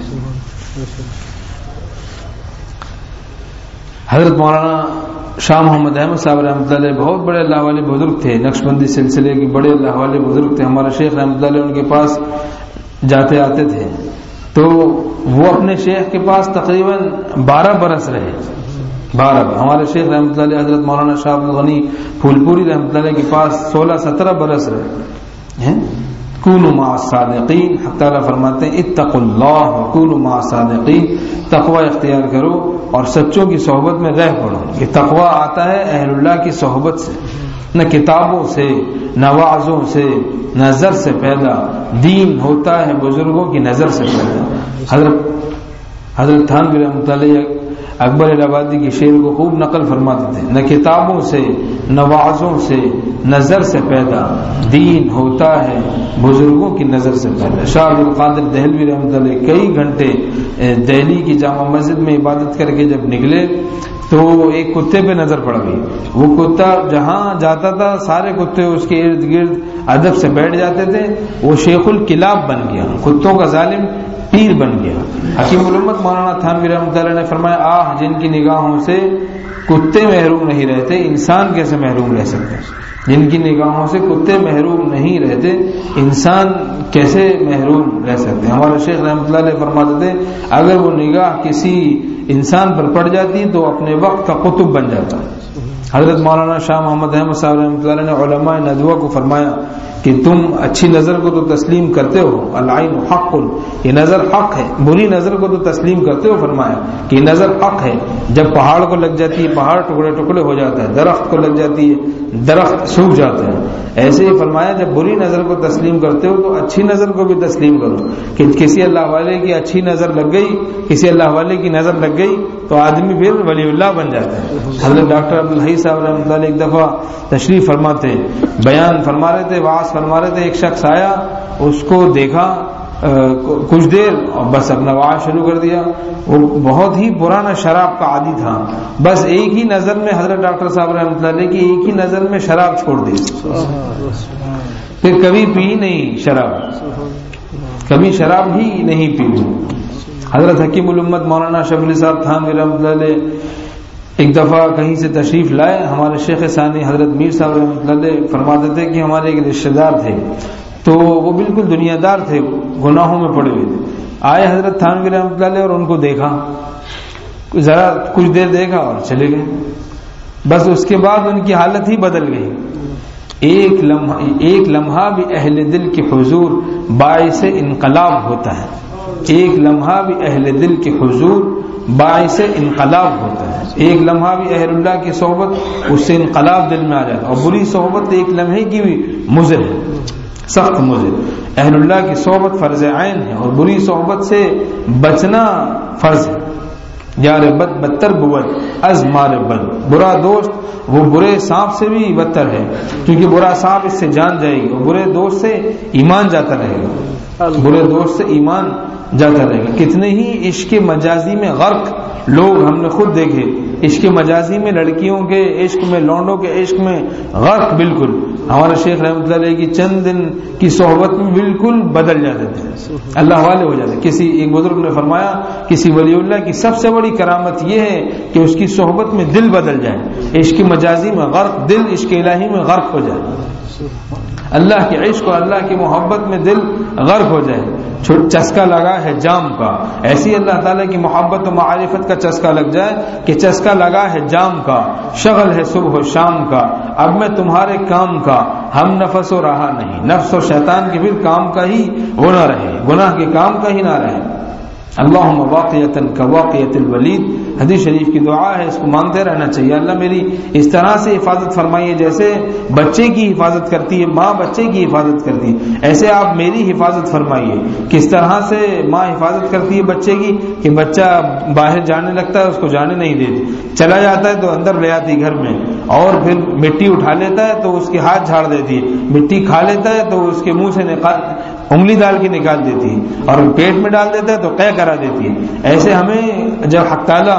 حضرت مولانا شاہ محمد احمد صاحب رحمۃ اللہ علیہ بہت بڑے اللہ والے بزرگ تھے، نقشبندی سلسلے کے بڑے اللہ والے بزرگ تھے۔ ہمارے شیخ رحمۃ اللہ علیہ ان کے پاس جاتے آتے تھے، تو وہ اپنے شیخ کے پاس تقریباً بارہ برس رہے، بارہ۔ ہمارے شیخ رحمۃ اللہ علیہ حضرت مولانا شاہ عبد الغنی پھول پوری رحمۃ اللہ علیہ کے پاس سولہ سترہ برس رہے۔ کونوا مع الصادقین، حق تعالیٰ فرماتے ہیں اتقوا اللہ وکونوا مع الصادقین، تقوی اختیار کرو اور سچوں کی صحبت میں رہ پڑو۔ یہ تقوی آتا ہے اہل اللہ کی صحبت سے، نہ کتابوں سے، نہ وعظوں سے، نظر سے پیدا۔ دین ہوتا ہے بزرگوں کی نظر سے پیدا۔ حضرت حضرت تھانوی رحمۃ اللہ علیہ اکبر الہ آبادی کی شعر کو خوب نقل فرماتے تھے، نہ کتابوں سے، نہ وعظوں سے، نظر سے پیدا، دین ہوتا ہے بزرگوں کی نظر سے پیدا۔ شاہ عبد القادر دہلوی رحمۃ اللہ علیہ کئی گھنٹے دہلی کی جامع مسجد میں عبادت کر کے جب نکلے تو ایک کتے پہ نظر پڑ گئی۔ وہ کتا جہاں جاتا تھا سارے کتے اس کے ارد گرد ادب سے بیٹھ جاتے تھے، وہ شیخ الکلاب بن گیا، کتوں کا ظالم پیر بن گیا۔ حکیم الامت مولانا تھانوی رحمۃ اللہ نے فرمایا آہ جن کی نگاہوں سے کتے محروم نہیں رہتے، انسان کیسے محروم رہ سکتے؟ جن کی نگاہوں سے کتے محروم نہیں رہتے، انسان کیسے محروم رہ سکتے؟ ہمارے شیخ رحمۃ اللہ علیہ فرماتے تھے اگر وہ نگاہ کسی انسان پر پڑ جاتی تو اپنے وقت کا قطب بن جاتا۔ حضرت مولانا شاہ محمد احمد صاحب رحمۃ اللہ علیہ نے علماء ندوہ کو فرمایا کہ تم اچھی نظر کو تو تسلیم کرتے ہو، العین حق، یہ نظر حق ہے، بری نظر کو تو تسلیم کرتے ہو، فرمایا کہ یہ نظر حق ہے۔ جب پہاڑ کو لگ جاتی ہے پہاڑ ٹکڑے ٹکڑے ہو جاتا ہے، درخت کو لگ جاتی ہے درخت سوکھ جاتے ہیں۔ ایسے ہی فرمایا جب بری نظر کو تسلیم کرتے ہو تو اچھی نظر کو بھی تسلیم کرو، کہ کسی اللہ والے کی اچھی نظر لگ گئی، کسی اللہ والے کی نظر لگ گئی تو آدمی پھر ولی اللہ بن جاتا ہے۔ حضرت ڈاکٹر عبدالحی صاحب رحمۃ اللہ علیہ ایک دفعہ تشریف فرماتے، بیان فرما رہے تھے، وعظ فرما رہے تھے، ایک شخص آیا، اس کو دیکھا کچھ دیر اور بس اپنا وعظ شروع کر دیا۔ وہ بہت ہی پرانا شراب کا عادی تھا، بس ایک ہی نظر میں حضرت ڈاکٹر صاحب رحمۃ اللہ علیہ کی ایک ہی نظر میں شراب چھوڑ دی، پھر کبھی پی نہیں شراب، کبھی شراب ہی نہیں پی۔ حضرت حکیم الامت مولانا شفیع علی صاحب تھانوی رحمۃ اللہ علیہ ایک دفعہ کہیں سے تشریف لائے، ہمارے شیخ ثانی حضرت میر صاحب رحمۃ اللہ علیہ فرماتے تھے کہ ہمارے ایک رشتہ دار تھے، تو وہ بالکل دنیا دار تھے، گناہوں میں پڑے ہوئے تھے۔ آئے حضرت تھانوی رحمۃ اللہ علیہ اور ان کو دیکھا، ذرا کچھ دیر دیکھا اور چلے گئے، بس اس کے بعد ان کی حالت ہی بدل گئی۔ ایک لمحہ ایک لمحہ بھی اہل دل کے حضور باعث انقلاب ہوتا ہے، ایک لمحہ بھی اہل دل کے حضور باعث انقلاب ہوتا ہے۔ ایک لمحہ بھی اہل اللہ کی صحبت، اس سے انقلاب دل میں آ جاتا ہے، اور بری صحبت ایک لمحے کی بھی مضر ہے، سخت مضر۔ اہل اللہ کی صحبت فرض عین ہے، اور بری صحبت سے بچنا فرض ہے۔ یار بد بدتر بود از مار بد، برا دوست وہ برے سانپ سے بھی بدتر ہے، کیونکہ برا سانپ اس سے جان جائے گی، اور برے دوست سے ایمان جاتا رہے گا، برے دوست سے ایمان جاتا رہے گا۔ کتنے ہی عشق مجازی میں غرق لوگ ہم نے خود دیکھے، عشق مجازی میں، لڑکیوں کے عشق میں، لونڈوں کے عشق میں غرق بالکل۔ ہمارے شیخ رحمۃ اللہ علیہ کی چند دن کی صحبت میں بالکل بدل جاتے تھے، اللہ والے ہو جاتے۔ کسی ایک بزرگ نے فرمایا کسی ولی اللہ کی سب سے بڑی کرامت یہ ہے کہ اس کی صحبت میں دل بدل جائے، عشق مجازی میں غرق، دل عشق الہی میں غرق ہو جائے، اللہ کے عشق اور اللہ کی محبت میں دل غرق ہو جائے۔ چسکا لگا ہے جام کا، ایسی اللہ تعالیٰ کی محبت و معرفت کا چسکا لگ جائے کہ چسکا لگا ہے جام کا، شغل ہے صبح و شام کا، اب میں تمہارے کام کا، ہم نفس و رہا نہیں، نفس اور شیطان کے پھر کام کا ہی وہ نہ رہے، گناہ کے کام کا ہی نہ رہے۔ اللہم واقعتاً کواقعۃ الولید، حدیث شریف کی دعا ہے، اس کو مانتے رہنا چاہیے۔ اللہ میری اس طرح سے حفاظت فرمائیے جیسے بچے کی حفاظت کرتی ہے ماں، بچے کی حفاظت کرتی ہے، ایسے آپ میری حفاظت فرمائیے۔ کس طرح سے ماں حفاظت کرتی ہے بچے کی کہ بچہ باہر جانے لگتا ہے، اس کو جانے نہیں دیتی، چلا جاتا ہے تو اندر لے آتی گھر میں، اور پھر مٹی اٹھا لیتا ہے تو اس کے ہاتھ جھاڑ دیتی ہے، مٹی کھا لیتا ہے تو اس کے منہ سے نکال انگلی ڈال کے نکال دیتی ہے، اور پیٹ میں ڈال دیتا ہے تو قے کرا دیتی ہے۔ ایسے ہمیں جب حق تعالیٰ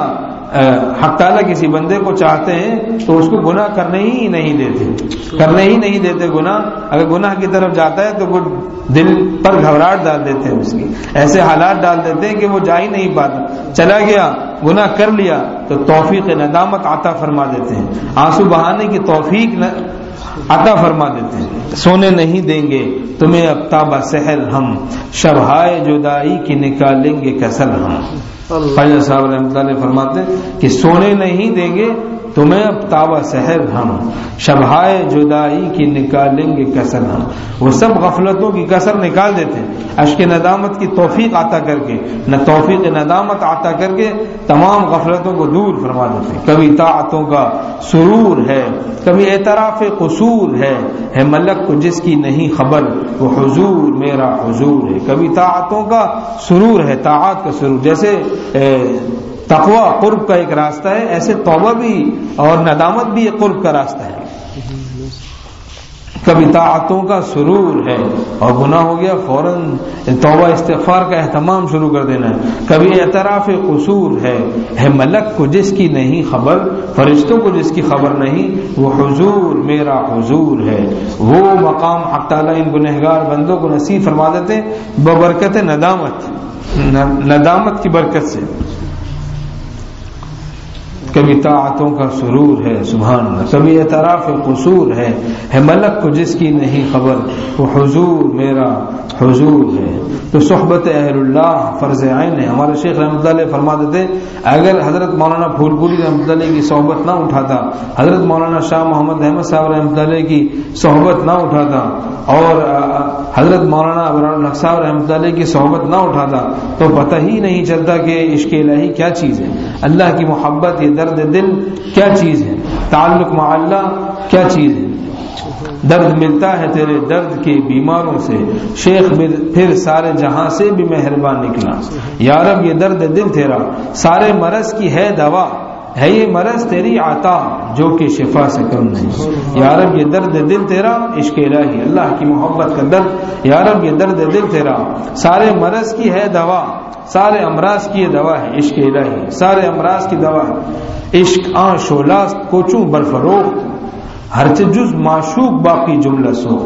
حق تعالیٰ کسی بندے کو چاہتے ہیں تو اس کو گناہ کرنے ہی نہیں دیتے، کرنے ہی نہیں دیتے گناہ۔ اگر گناہ کی طرف جاتا ہے تو وہ دل پر گھبراہٹ ڈال دیتے ہیں، اس کی ایسے حالات ڈال دیتے ہیں کہ وہ جا ہی نہیں پاتا، چلا گیا گناہ کر لیا تو توفیق ندامت عطا فرما دیتے ہیں، آنسو بہانے کی توفیق عطا فرما دیتے ہیں۔ سونے نہیں دیں گے تمہیں اب تابہ سحر ہم، شبہائے جدائی کی نکالیں گے کسل ہم۔ خواجہ صاحب رحمۃ اللہ علیہ فرماتے ہیں کہ سونے نہیں دیں گے تمہیں اب تابہ سحر ہم، شبہائے جدائی کی نکالیں گے کسر ہم۔ وہ سب غفلتوں کی کسر نکال دیتے ہیں اشک ندامت کی توفیق عطا کر کے، نہ توفیق ندامت عطا کر کے تمام غفلتوں کو دور فرما دیتے ہیں۔ کبھی طاعتوں کا سرور ہے، کبھی اعتراف قصور ہے، ہے ملک کو جس کی نہیں خبر وہ حضور میرا حضور ہے۔ کبھی طاعتوں کا سرور ہے، طاعت کا سرور، جیسے تقوی قرب کا ایک راستہ ہے، ایسے توبہ بھی اور ندامت بھی ایک قرب کا راستہ ہے۔ کبھی طاعتوں کا سرور ہے اور گناہ ہو گیا فوراً توبہ استغفار کا اہتمام شروع کر دینا ہے۔ کبھی اعتراف قصور ہے، ہے ملک کو جس کی نہیں خبر، فرشتوں کو جس کی خبر نہیں وہ حضور میرا حضور ہے۔ وہ مقام حق تعالیٰ ان گنہگار بندوں کو نصیب فرما دیتے ہیں ببرکت ندامت، ندامت کی برکت سے۔ کبھی طاعتوں کا سرور ہے، سبحان اللہ، کبھی اعتراف قصور ہے، ہے ملک کو جس کی نہیں خبر وہ حضور میرا حضور ہے۔ تو صحبت اہل اللہ فرض عین ہے۔ ہمارے شیخ رحمۃ اللہ علیہ فرما دیتے اگر حضرت مولانا پھول پوری رحمۃ اللہ علیہ کی صحبت نہ اٹھاتا، حضرت مولانا شاہ محمد احمد صاحب رحمۃ اللہ علیہ کی صحبت نہ اٹھاتا، اور حضرت مولانا ابرار الحق صاحب رحمۃ اللہ علیہ کی صحبت نہ اٹھاتا تو پتہ ہی نہیں چلتا کہ عشق الہی کیا چیز ہے، اللہ کی محبت، یہ درد دل کیا چیز ہے، تعلق مع اللہ کیا چیز ہے۔ درد ملتا ہے تیرے درد کے بیماروں سے، شیخ پھر سارے جہاں سے بھی مہربان نکلا۔ یا رب یہ درد دل تیرا سارے مرض کی ہے دوا، ہے یہ مرض تیری عطا جو کہ شفا سے کم نہیں۔ یا رب یہ درد دل تیرا عشق الہی، اللہ کی محبت کا درد، یا رب یہ درد دل تیرا سارے مرض کی ہے دوا، سارے امراض کی یہ دوا ہے عشق الہی، سارے امراض کی دوا ہے عشق آن شولاست کوچوں برفروخت، ہر چ جز معشوق باقی جملہ سو،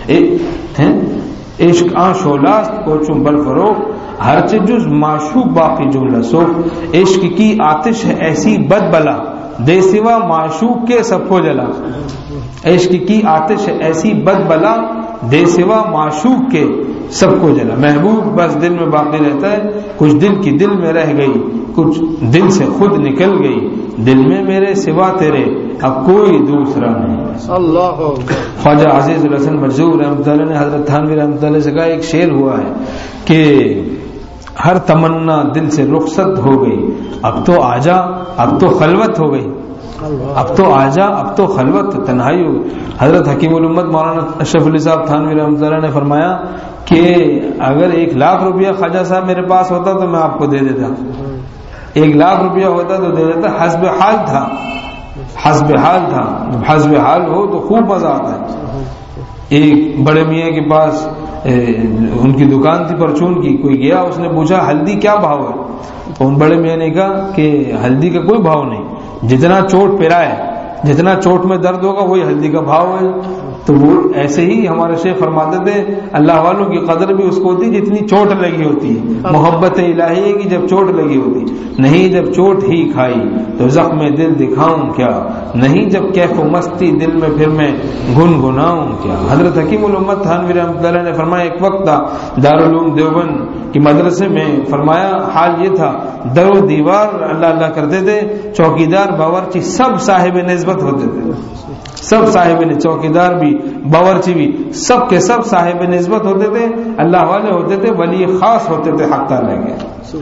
عشق آن شولاست کوچوں برفروخت، ہر چ جز معشوق باقی جملہ سو، عشق کی آتش ہے ایسی بد بلا، دے سوا معشوق کے سب کو جلا، عشق کی آتش ہے ایسی بد بلا، دے سوا معشوق کے سب کو جلا۔ محبوب بس دل میں باقی رہتا ہے، کچھ دل کی دل میں رہ گئی، کچھ دل سے خود نکل گئی، دل میں میرے سوا تیرے اب کوئی دوسرا نہیں۔ اللہ خواجہ عزیز الحسن مجذوب رحمۃ اللہ نے حضرت تھانوی رحمۃ اللہ سے کہا، ایک شعر ہوا ہے کہ ہر تمنا دل سے رخصت ہو گئی، اب تو آجا اب تو خلوت ہو گئی، اب تو آجا اب تو خلوت تنہائی ہو گئی۔ حضرت حکیم الامت مولانا اشرف علی صاحب تھانوی رحمۃ اللہ نے فرمایا کہ اگر ایک لاکھ روپیہ خواجہ صاحب میرے پاس ہوتا تو میں آپ کو دے دیتا، ایک لاکھ روپیہ ہوتا تو دے دیتا، حسب حال تھا، حسب حال تھا، جب حسب حال ہو تو خوب مزہ آتا ہے۔ ایک بڑے میاں کے پاس ان کی دکان تھی پرچون کی، کوئی گیا، اس نے پوچھا ہلدی کیا بھاؤ ہے؟ تو ان بڑے میاں نے کہا کہ ہلدی کا کوئی بھاؤ نہیں، جتنا چوٹ پھرائے، جتنا چوٹ میں درد ہوگا وہی ہلدی کا بھاؤ ہے۔ تو وہ ایسے ہی ہمارے شیخ فرماتے تھے اللہ والوں کی قدر بھی اس کو ہوتی جتنی چوٹ لگی ہوتی ہے، محبت الہی کی جب چوٹ لگی ہوتی، نہیں جب چوٹ ہی کھائی تو زخم دل دکھاؤں کیا، نہیں جب کیف و مستی دل میں پھر میں گنگناؤں کیا۔ حضرت حکیم الامت تھانوی رحمۃ اللہ نے فرمایا ایک وقت تھا دارالعلوم دیوبند کے مدرسے میں، فرمایا حال یہ تھا در و دیوار اللہ اللہ کرتے تھے، چوکیدار باورچی سب صاحب نسبت ہوتے تھے، سب صاحب نے چوکیدار بھی باورچی بھی سب کے سب صاحب نسبت ہوتے تھے، اللہ والے ہوتے تھے، ولی خاص ہوتے تھے حق تعالی کے۔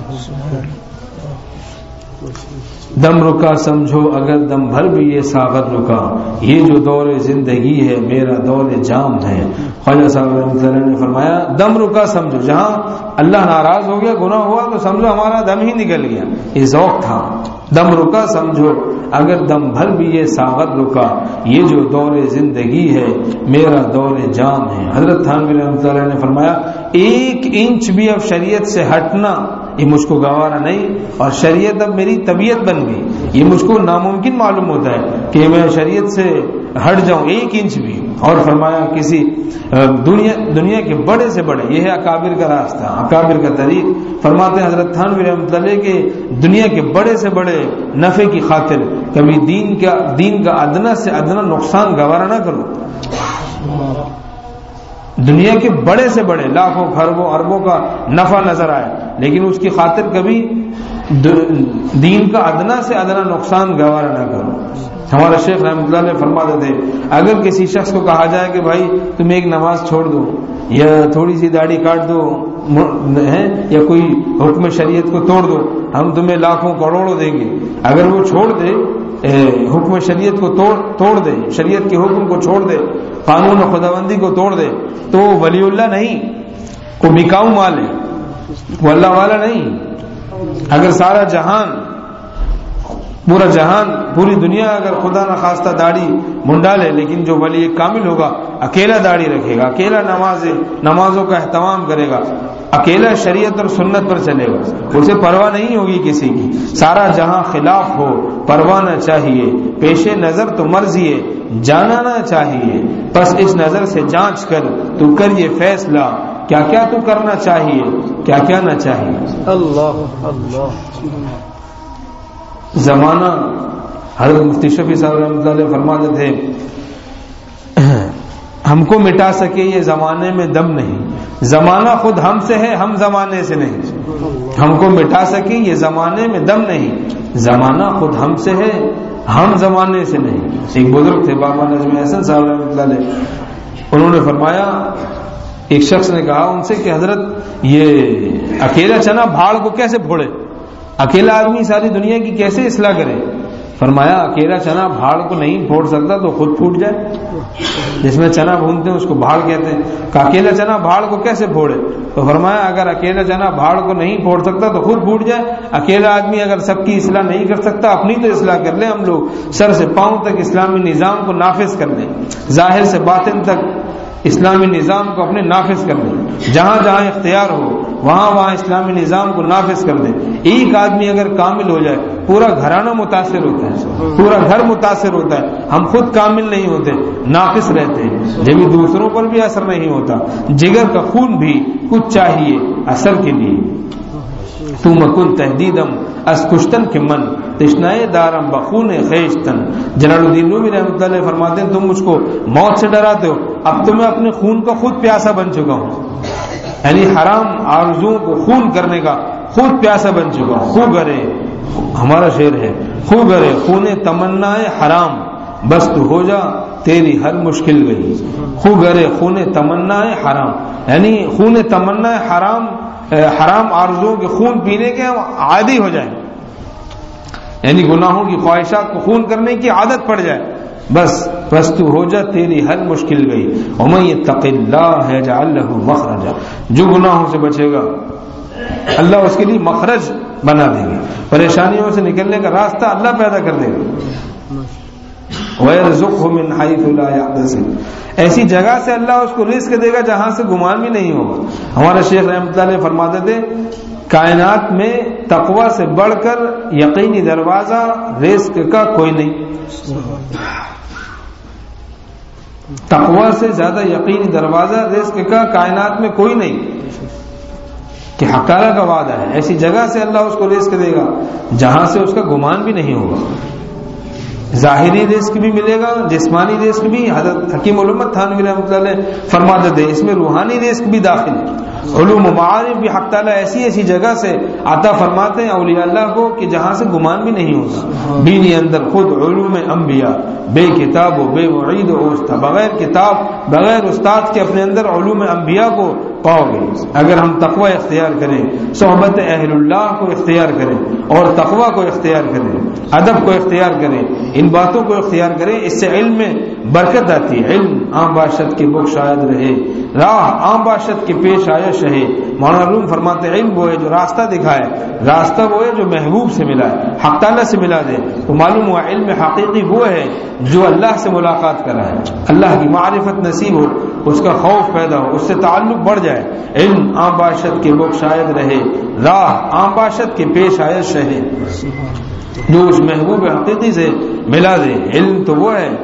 دم رکا سمجھو اگر دم بھر بھی یہ ساغر رکا، یہ جو دور زندگی ہے میرا دور جام ہے۔ خواجہ صاحب رحمۃ اللہ نے فرمایا دم رکا سمجھو، جہاں اللہ ناراض ہو گیا، گناہ ہوا تو سمجھو ہمارا دم ہی نکل گیا، یہ ذوق تھا۔ دم رکا سمجھو اگر دم بھر بھی یہ ساغر رکا، یہ جو دور زندگی ہے میرا دور جام ہے۔ حضرت تھانوی رحمۃ اللہ نے فرمایا ایک انچ بھی اب شریعت سے ہٹنا یہ مجھ کو گوارا نہیں، اور شریعت اب میری طبیعت بن گئی، یہ مجھ کو ناممکن معلوم ہوتا ہے کہ میں شریعت سے ہٹ جاؤں ایک انچ بھی۔ اور فرمایا کسی دنیا دنیا کے بڑے سے بڑے، یہ ہے اکابر کا راستہ، اکابر کا طریق۔ فرماتے ہیں حضرت تھانوی رحمۃ اللہ کہ دنیا کے بڑے سے بڑے نفع کی خاطر کبھی دین کا دین کا ادنا سے ادنا نقصان گوارا نہ کرو۔ دنیا کے بڑے سے بڑے لاکھوں کھربوں اربوں کا نفع نظر آئے، لیکن اس کی خاطر کبھی دین کا ادنا سے ادنا نقصان گوارا نہ کرو۔ ہمارا شیخ رحمۃ اللہ نے فرماتے تھے اگر کسی شخص کو کہا جائے کہ بھائی تم ایک نماز چھوڑ دو یا تھوڑی سی داڑھی کاٹ دو یا کوئی حکم شریعت کو توڑ دو، ہم تمہیں لاکھوں کروڑوں دیں گے، اگر وہ چھوڑ دے حکم شریعت کو توڑ توڑ دے شریعت کے حکم کو چھوڑ دے، قانون و خداوندی کو توڑ دے، تو وہ ولی اللہ نہیں، وہ بکاؤ مال ہے، وہ اللہ والا نہیں۔ اگر سارا جہان پورا جہان پوری دنیا اگر خدا نہ خواستہ داڑھی منڈا لے، لیکن جو ولی کامل ہوگا اکیلا داڑھی رکھے گا، اکیلا نماز نمازوں کا اہتمام کرے گا، اکیلا شریعت اور سنت پر چلے گا، اسے پرواہ نہیں ہوگی کسی کی، سارا جہاں خلاف ہو پرواہ نہ چاہیے، پیش نظر تو مرضی ہے جانا نہ چاہیے، بس اس نظر سے جانچ کر تو کر یہ فیصلہ کیا کیا تو کرنا چاہیے کیا کیا نہ چاہیے۔ اللہ اللہ زمانہ حضرت مفتی شفیع صاحب رحمۃ اللہ علیہ فرماتے تھے ہم کو مٹا سکے یہ زمانے میں دم نہیں، زمانہ خود ہم سے ہے ہم زمانے سے نہیں، ہم کو مٹا سکے یہ زمانے میں دم نہیں، زمانہ خود ہم سے ہے ہم زمانے سے نہیں۔ ایک بزرگ تھے بابا نجم حسن صاحب رحمۃ اللہ علیہ، انہوں نے فرمایا ایک شخص نے کہا ان سے کہ حضرت یہ اکیلا چنا بھاڑ کو کیسے پھوڑے، اکیلا آدمی ساری دنیا کی کیسے اصلاح کرے؟ فرمایا اکیلا چنا بھاڑ کو نہیں پھوڑ سکتا تو خود پھوٹ جائے، جس میں چنا بھونتے ہیں اس کو بھاڑ کہتے ہیں، کہ اکیلا چنا بھاڑ کو کیسے پھوڑے؟ تو فرمایا اگر اکیلا چنا بھاڑ کو نہیں پھوڑ سکتا تو خود پھوٹ جائے۔ اکیلا آدمی اگر سب کی اصلاح نہیں کر سکتا، اپنی تو اصلاح کر لیں ہم لوگ، سر سے پاؤں تک اسلامی نظام کو نافذ کر لیں، ظاہر سے باطن تک اسلامی نظام کو اپنے نافذ کر دیں، جہاں جہاں اختیار ہو وہاں وہاں اسلامی نظام کو نافذ کر دیں۔ ایک آدمی اگر کامل ہو جائے پورا گھرانہ متاثر ہوتا ہے، پورا گھر متاثر ہوتا ہے۔ ہم خود کامل نہیں ہوتے، ناقص رہتے ہیں، جبھی دوسروں پر بھی اثر نہیں ہوتا۔ جگر کا خون بھی کچھ چاہیے اثر کے لیے۔ تو مکن تحدیدم از کشتن کے من تشنائے دارم بخون خیشتن۔ جلال الدین رومی رحمۃ اللہ علیہ فرماتے ہیں تم مجھ کو موت سے ڈراتے ہو، اب تو میں اپنے خون کا خود پیاسا بن چکا ہوں، یعنی حرام آرزوؤں کو خون کرنے کا خود پیاسا بن چکا ہوں۔ خو گرے، ہمارا شعر ہے، خو گرے خون تمنا حرام بس تو ہو جا تیری ہر مشکل گئی۔ خو گرے خون تمنا حرام، یعنی خون تمنا حرام، حرام آرزوؤں کے خون پینے کے ہم عادی ہو جائیں، یعنی گناہوں کی خواہشات کو خون کرنے کی عادت پڑ جائے، بس بس تو ہو جا تیری ہر مشکل گئی۔ ومن یتق اللہ یجعل لہ مخرجا، جو گناہوں سے بچے گا اللہ اس کے لیے مخرج بنا دیں گے، پریشانیوں سے نکلنے کا راستہ اللہ پیدا کر دے گا۔ وَيَرْزُقْهُ مِنْ حَيْثُ لَا يَحْتَسِبُ، ایسی جگہ سے اللہ اس کو رزق دے گا جہاں سے گمان بھی نہیں ہوگا۔ ہمارے شیخ رحمۃ اللہ علیہ فرماتے تھے کائنات میں تقوی سے بڑھ کر یقینی دروازہ رزق کا کوئی نہیں، تقوی سے زیادہ یقینی دروازہ رزق کا کائنات میں کوئی نہیں، کہ حق تعالیٰ کا وعدہ ہے ایسی جگہ سے اللہ اس کو رزق دے گا جہاں سے اس کا گمان بھی نہیں ہوگا۔ ظاہری رزق بھی ملے گا، جسمانی رزق بھی۔ حضرت حکیم علامہ تھانوی رحمۃ اللہ علیہ فرماتے تھے اس میں روحانی رزق بھی داخل ہے۔ علوم و معارف بھی حق تعالیٰ ایسی ایسی جگہ سے عطا فرماتے ہیں اولیاء اللہ کو کہ جہاں سے گمان بھی نہیں ہوتا۔ دینی اندر خود علوم انبیاء بے کتاب و بے وعید و اوستا، بغیر کتاب بغیر استاد کے اپنے اندر علوم انبیاء کو پاؤ گے۔ اگر ہم تقوی اختیار کریں، صحبت اہل اللہ کو اختیار کریں اور تقوی کو اختیار کریں، ادب کو اختیار کریں، ان باتوں کو اختیار کریں، اس سے علم میں برکت آتی ہے۔ علم عام باشد کے بک شاید رہے، راہ عام باشد کے پیش آیا شہے۔ مولانا روم فرماتے ہیں علم وہ ہے جو راستہ دکھائے، راستہ وہ ہے جو محبوب سے ملا ہے، حق تعالیٰ سے ملا دے۔ تو معلوم ہوا علم حقیقی وہ ہے جو اللہ سے ملاقات کرا ہے، اللہ کی معرفت نصیب ہو، اس کا خوف پیدا ہو، اس سے تعلق بڑھ جائے۔ علم عام باشد کے بک شاید رہے، راہ عام باشد کے پیش آیا شہے، جو اس محبوب حقیقی سے ملا دے۔ علم تو وہ ہے،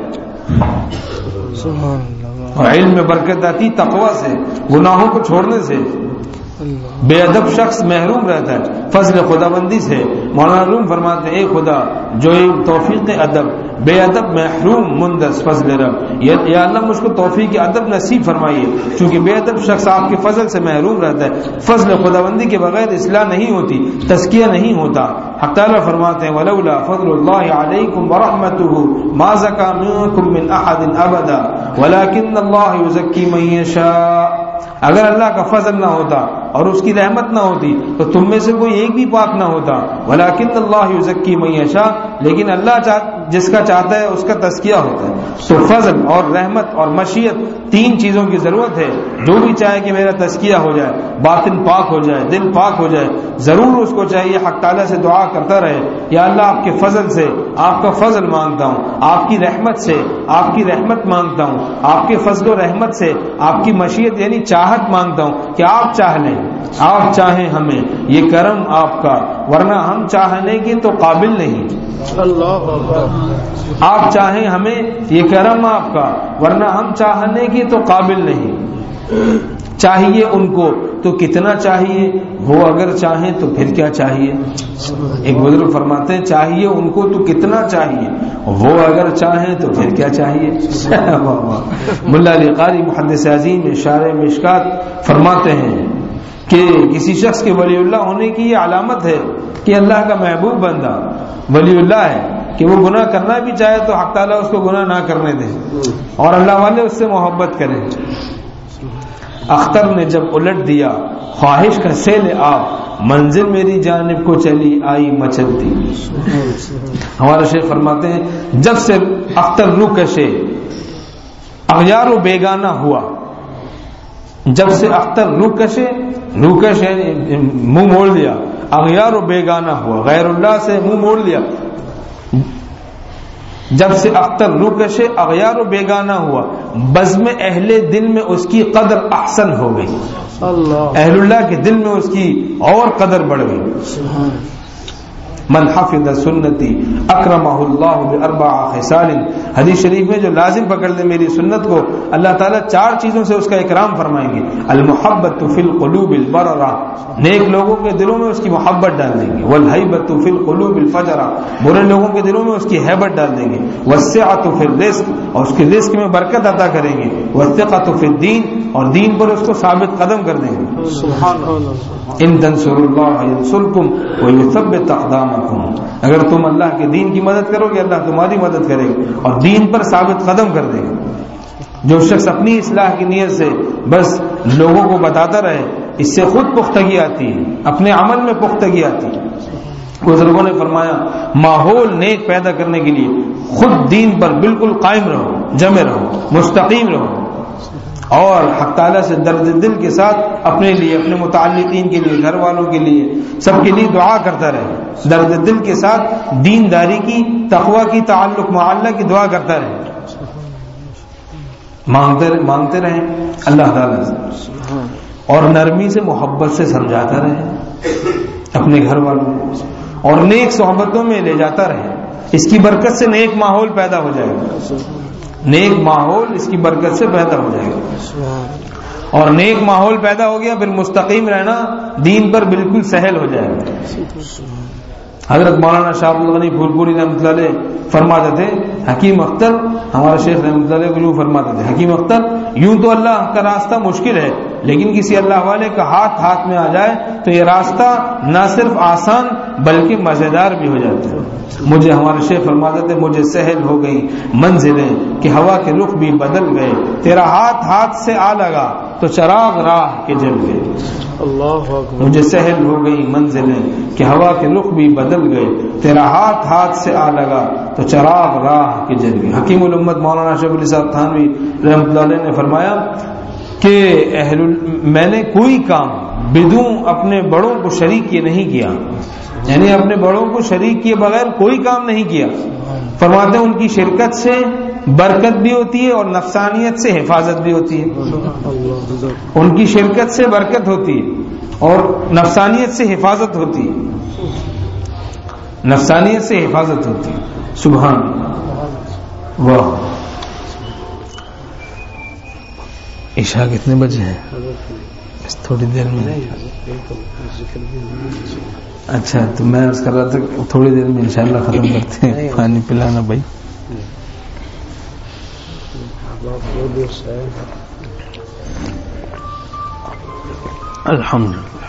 اور علم میں برکت آتی تقوی سے، گناہوں کو چھوڑنے سے۔ بے ادب شخص محروم رہتا ہے فضل خدا بندی سے۔ مولانا روم فرماتے ہیں اے خدا جو توفیق ادب، بے ادب محروم مندس فضل رب، یا اللہ مجھ کو توفیق ادب نصیب فرمائیے، چونکہ بے ادب شخص آپ کے فضل سے محروم رہتا ہے۔ فضل خدا بندی کے بغیر اصلاح نہیں ہوتی، تزکیہ نہیں ہوتا۔ حق تعالیٰ فرماتے ہیں ولولا فضل اللہ علیکم ورحمتہ ما زکا منکم من احد ابدا ولکن اللہ یزکی من یشاء، اگر اللہ کا فضل نہ ہوتا اور اس کی رحمت نہ ہوتی تو تم میں سے کوئی ایک بھی پاک نہ ہوتا۔ ولیکن اللہ یزکی من یشاء، لیکن اللہ جس کا چاہتا ہے اس کا تزکیہ ہوتا ہے۔ تو فضل اور رحمت اور مشیت تین چیزوں کی ضرورت ہے۔ جو بھی چاہے کہ میرا تزکیہ ہو جائے، باطن پاک ہو جائے، دل پاک ہو جائے، ضرور اس کو چاہیے حق تعالیٰ سے دعا کرتا رہے، یا اللہ آپ کے فضل سے، آپ کا فضل مانگتا ہوں، آپ کی رحمت سے آپ کی رحمت مانگتا ہوں، آپ کے فضل و رحمت سے آپ کی مشیت یعنی چاہت مانگتا ہوں کہ آپ چاہ لیں، آپ چاہیں ہمیں، یہ کرم آپ کا، ورنہ ہم چاہنے کی تو قابل نہیں۔ آپ چاہیں ہمیں، یہ کرم آپ کا، ورنہ ہم چاہنے کی تو قابل نہیں۔ چاہیے ان کو تو کتنا چاہیے، وہ اگر چاہیں تو پھر کیا چاہیے۔ ایک بزرگ فرماتے ہیں چاہیے ان کو تو کتنا چاہیے، وہ اگر چاہیں تو پھر کیا چاہیے۔ ملا علی قاری محدث عظیم شارح مشکات فرماتے ہیں کہ کسی شخص کے ولی اللہ ہونے کی یہ علامت ہے کہ اللہ کا محبوب بندہ ولی اللہ ہے، کہ وہ گناہ کرنا بھی چاہے تو حق تعالیٰ اس کو گناہ نہ کرنے دے اور اللہ والے اس سے محبت کریں۔ اختر نے جب الٹ دیا خواہش کا سیل آب، منزل میری جانب کو چلی آئی مچلتی. ہمارا شیخ فرماتے ہیں جب سے اختر رو کشے اغیار و بیگانہ ہوا، جب سے اختر رو کشے، رو کش منہ موڑ لیا، اغیار و بیگانہ ہوا، غیر اللہ سے منہ موڑ لیا. جب سے اختر رو کشے اغیار و بیگانہ ہوا، بزم اہل دل میں اس کی قدر احسن ہو گئی. اہل اللہ کے دل میں اس کی اور قدر بڑھ گئی. من حفظ سنتی اکرمہ اللہ باربع خصال، حدیث شریف میں جو لازم پکڑ لے میری سنت کو اللہ تعالیٰ چار چیزوں سے اس کا اکرام فرمائیں گے. المحبت فی القلوب البررہ، نیک لوگوں کے دلوں میں اس کی محبت ڈال دیں گے. والہیبت فی القلوب الفجرہ، برے لوگوں کے دلوں میں اس کی ہیبت ڈال دیں گے. والسعۃ فی الرزق، اور اس کے رزق میں برکت عطا کریں گے. والثقۃ فی الدین، اور دین پر اس کو ثابت قدم کر دیں گے. سبحان اللہ. ان تنصروا اللہ ینصرکم ویثبت اقدامکم، اگر تم اللہ کے دین کی مدد کرو گے اللہ تمہاری مدد کرے گا اور دین پر ثابت قدم کر دے گا. جو شخص اپنی اصلاح کی نیت سے بس لوگوں کو بتاتا رہے، اس سے خود پختگی آتی ہے، اپنے عمل میں پختگی آتی ہے. بزرگوں نے فرمایا ماحول نیک پیدا کرنے کے لیے خود دین پر بالکل قائم رہو، جمے رہو، مستقیم رہو، اور حق تعالیٰ سے درد دل کے ساتھ اپنے لیے، اپنے متعلقین کے لیے، گھر والوں کے لیے، سب کے لیے دعا کرتا رہے. درد دل کے ساتھ دینداری کی، تقوی کی، تعلق مع اللہ کی دعا کرتا رہے، مانگتے مانگتے رہیں اللہ تعالیٰ سے، اور نرمی سے محبت سے سمجھاتا رہے اپنے گھر والوں کو، اور نیک صحبتوں میں لے جاتا رہے. اس کی برکت سے نیک ماحول پیدا ہو جائے گا، نیک ماحول اس کی برکت سے پیدا ہو جائے گا. اور نیک ماحول پیدا ہو گیا پھر مستقیم رہنا دین پر بالکل سہل ہو جائے گا. حضرت مولانا شاہ عبد الغنی پھول پوری رحمۃ اللہ علیہ فرماتے تھے، حکیم اختر، ہمارے شیخ رحمۃ اللہ علیہ کو یوں فرماتے تھے، حکیم اختر یوں تو اللہ کا راستہ مشکل ہے، لیکن کسی اللہ والے کا ہاتھ ہاتھ میں آ جائے تو یہ راستہ نہ صرف آسان بلکہ مزیدار بھی ہو جاتا ہے. مجھے ہمارے شیخ فرماتے تھے مجھے سہل ہو گئی منزلیں کہ ہوا کے رخ بھی بدل گئے، تیرا ہاتھ ہاتھ سے آ لگا تو چراغ راہ کے جل گئے. اللہ اکبر. مجھے سہل ہو گئی منزلیں کہ ہوا کے رخ بھی بدل گئے، تیرا ہاتھ ہاتھ سے آ لگا تو چراغ راہ کے جل گئے. حکیم الامت مولانا شیخ علی صاحب تھانوی رحمۃ اللہ علیہ نے فرمایا کہ اہل میں نے کوئی کام بدون اپنے بڑوں کو شریک کیے نہیں کیا، یعنی اپنے بڑوں کو شریک کیے بغیر کوئی کام نہیں کیا. فرماتے ہیں ان کی شرکت سے برکت بھی ہوتی ہے اور نفسانیت سے حفاظت بھی ہوتی ہے. ان کی شرکت سے برکت ہوتی ہے اور نفسانیت سے حفاظت ہوتی ہے، نفسانیت سے حفاظت ہوتی ہے. سبحان اللہ. واہ. عشاء کتنے بجے ہیں؟ بس تھوڑی دیر میں. اچھا تو میں عرض کر رہا تھا تھوڑی دیر میں انشاءاللہ ختم کرتے ہیں. پانی پلانا بھائی. الحمدللہ.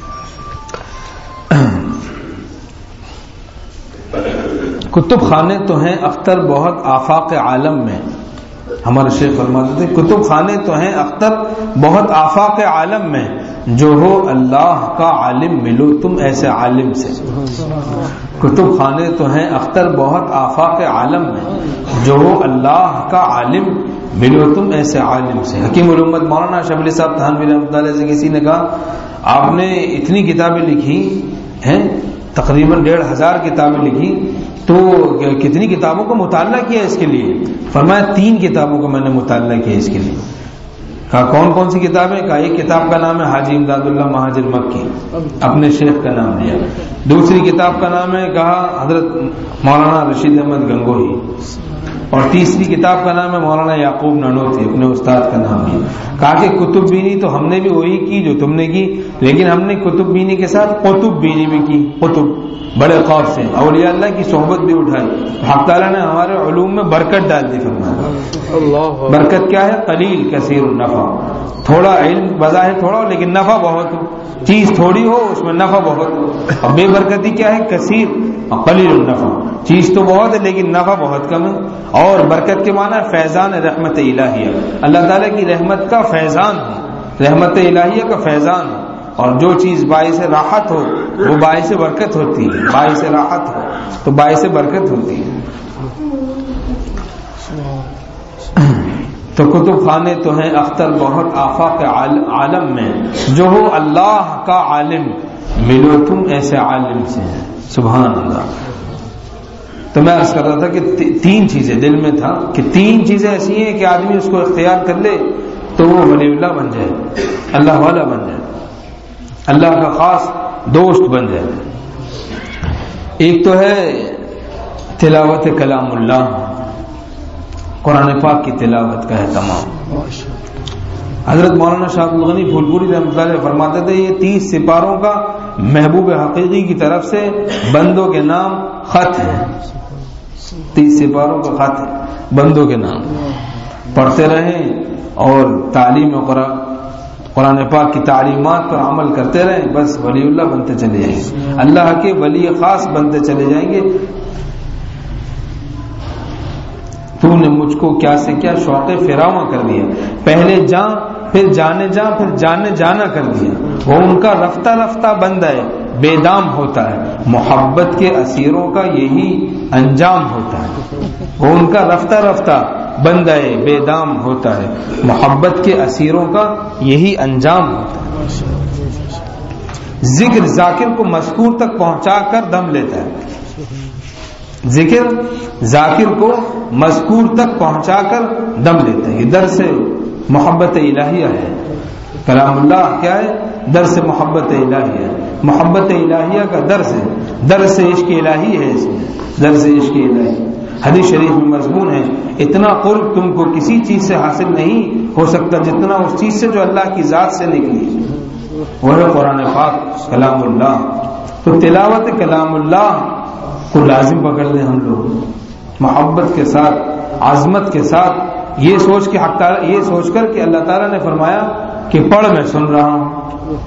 کتب خانے تو ہیں اختر بہت آفاق عالم میں. ہمارے شیخ فرماتے تھے کتب خانے تو ہیں اختر بہت آفاق عالم میں، جو ہو اللہ کا عالم ملو تم ایسے عالم سے. کتب خانے تو ہیں اختر بہت آفاق عالم میں، جو ہو اللہ کا عالم ملو تم ایسے عالم سے. حکیم الامت مولانا شاہ علی صاحب تھانوی رحمۃ اللہ علیہ سے کسی نے کہا آپ نے اتنی کتابیں لکھی ہیں، تقریباً ڈیڑھ ہزار کتابیں لکھی، تو کتنی کتابوں کا مطالعہ کیا اس کے لیے؟ فرمایا تین کتابوں کا میں نے مطالعہ کیا اس کے لیے. کہا کون کون سی کتابیں؟ کہا ایک کتاب کا نام ہے حاجی امداد اللہ مہاجر مکی، اپنے شیخ کا نام دیا. دوسری کتاب کا نام ہے کہا حضرت مولانا رشید احمد گنگوہی، اور تیسری کتاب کا نام ہے مولانا یعقوب نانوتھی، اپنے استاد کا نام ہے. کہا کہ کتب بینی تو ہم نے بھی وہی کی جو تم نے کی، لیکن ہم نے کتب بینی کے ساتھ قطب بینی بھی کی. قطب بڑے خوف سے اولیاء اللہ کی صحبت بھی اٹھائی. حق تعالیٰ نے ہمارے علوم میں برکت ڈال دی. فرمایا برکت کیا ہے؟ قلیل کثیر النفع. تھوڑا علم بظاہر تھوڑا ہو لیکن نفع بہت ہو، چیز تھوڑی ہو اس میں نفع بہت ہو. اور بے برکتی کیا ہے؟ کثیر قلیل النفع. چیز تو بہت ہے لیکن نفع بہت کم ہے. اور برکت کے معنی فیضان رحمت الہیہ، اللہ تعالیٰ کی رحمت کا فیضان ہے، رحمت الہیہ کا فیضان ہے. اور جو چیز باعث راحت ہو وہ باعث برکت ہوتی ہے، باعث راحت ہو تو باعث برکت ہوتی ہے۔ تو کتب خانے تو ہیں اختر بہت آفاق عالم میں، جو ہو اللہ کا عالم ملو تم ایسے عالم سے، سبحان اللہ۔ تو میں عرض کر رہا تھا کہ تین چیزیں دل میں تھا کہ تین چیزیں ایسی ہیں کہ آدمی اس کو اختیار کر لے تو وہ ولی اللہ بن جائے، اللہ والا بن جائے، اللہ کا خاص دوست بن جائے۔ ایک تو ہے تلاوت کلام اللہ، قرآن پاک کی تلاوت کا اہتمام۔ حضرت مولانا شاہ عبد الغنی پھول پوری رحمۃ اللہ علیہ فرماتے تھے یہ تیس سپاروں کا محبوب حقیقی کی طرف سے بندوں کے نام خط ہے، تیس سپاروں کا خط ہے بندوں کے نام، پڑھتے رہیں اور تعلیم قرآن پاک کی تعلیمات پر عمل کرتے رہیں، بس ولی اللہ بنتے چلے جائیں گے، اللہ کے ولی خاص بنتے چلے جائیں گے۔ تو نے مجھ کو کیا سے کیا شوق فراواں کر دیا، پہلے جاں پھر جانے جاں پھر جانے جانا کر دیا، وہ ان کا رفتہ رفتہ بندہ ہے بے دام ہوتا ہے، محبت کے اسیروں کا یہی انجام ہوتا ہے، وہ ان کا رفتہ رفتہ بندہ ہے بے دام ہوتا ہے، محبت کے اسیروں کا یہی انجام ہوتا ہے۔ ذکر ذاکر کو مذکور تک پہنچا کر دم لیتا ہے، ذکر ذاکر کو مذکور تک پہنچا کر دم لیتا ہے۔ یہ درس محبت الہیہ ہے، کلام اللہ کیا ہے؟ درس محبت الہیہ، محبت الہیہ کا درس ہے، درس عشق الہی ہے، اس میں درس عشق الہی۔ حدیث شریف میں مضمون ہے اتنا قرب تم کو کسی چیز سے حاصل نہیں ہو سکتا جتنا اس چیز سے جو اللہ کی ذات سے نکلی، وہ ہے قرآن پاک کلام اللہ۔ تو تلاوت کلام اللہ کو لازم پکڑ لیں ہم لوگ، محبت کے ساتھ، عظمت کے ساتھ، یہ سوچ کے حق تعالی یہ سوچ کر کہ اللہ تعالیٰ نے فرمایا کہ پڑھ میں سن رہا ہوں۔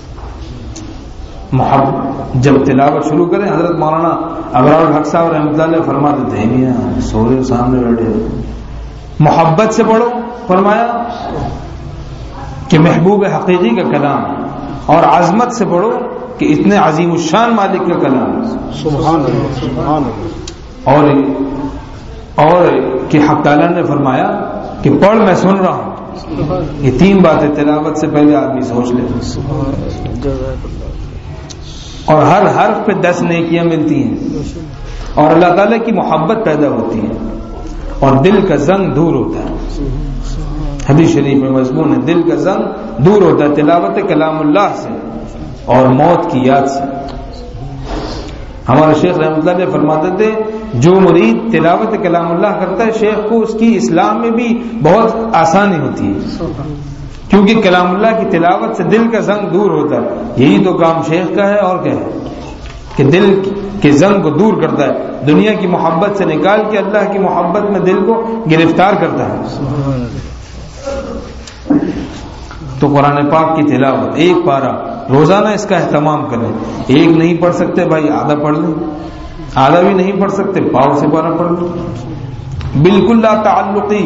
محبت جب تلاوت شروع کریں، حضرت مولانا ابرار الحق صاحب رحمۃ اللہ علیہ فرماتے تھے نہیں سورے سامنے بیٹھے، محبت سے پڑھو، فرمایا کہ محبوب حقیقی کا کلام، اور عظمت سے پڑھو کہ اتنے عظیم الشان مالک کا کلام، سبحان اللہ سبحان اللہ، اور اور کہ حق تعالیٰ نے فرمایا کہ پڑھ میں سن رہا ہوں۔ یہ تین باتیں تلاوت سے پہلے آدمی سوچ لے، اور ہر حرف پہ دس نیکیاں ملتی ہیں، اور اللہ تعالیٰ کی محبت پیدا ہوتی ہے، اور دل کا زنگ دور ہوتا ہے۔ حدیث شریف میں مضمون ہے دل کا زنگ دور ہوتا ہے تلاوت کلام اللہ سے اور موت کی یاد سے۔ ہمارے شیخ رحمۃ اللہ علیہ فرماتے تھے جو مرید تلاوت کلام اللہ کرتا ہے شیخ کو اس کی اصلاح میں بھی بہت آسانی ہوتی ہے، کیونکہ کلام اللہ کی تلاوت سے دل کا زنگ دور ہوتا ہے۔ یہی تو کام شیخ کا ہے، اور کیا ہے کہ دل کے زنگ کو دور کرتا ہے، دنیا کی محبت سے نکال کے اللہ کی محبت میں دل کو گرفتار کرتا ہے۔ تو قرآن پاک کی تلاوت ایک پارہ روزانہ اس کا اہتمام کریں، ایک نہیں پڑھ سکتے بھائی آدھا پڑھ لیں، آدھا بھی نہیں پڑھ سکتے پاؤ سے پارہ پڑھ لیں، بالکل لا تعلقی،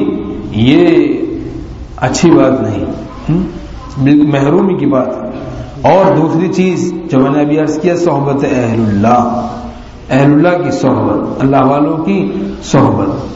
یہ اچھی بات نہیں، محرومی کی بات ہے۔ اور دوسری چیز جو میں نے ابھی عرض کیا، صحبت اہل اللہ، اہل اللہ کی صحبت، اللہ والوں کی صحبت،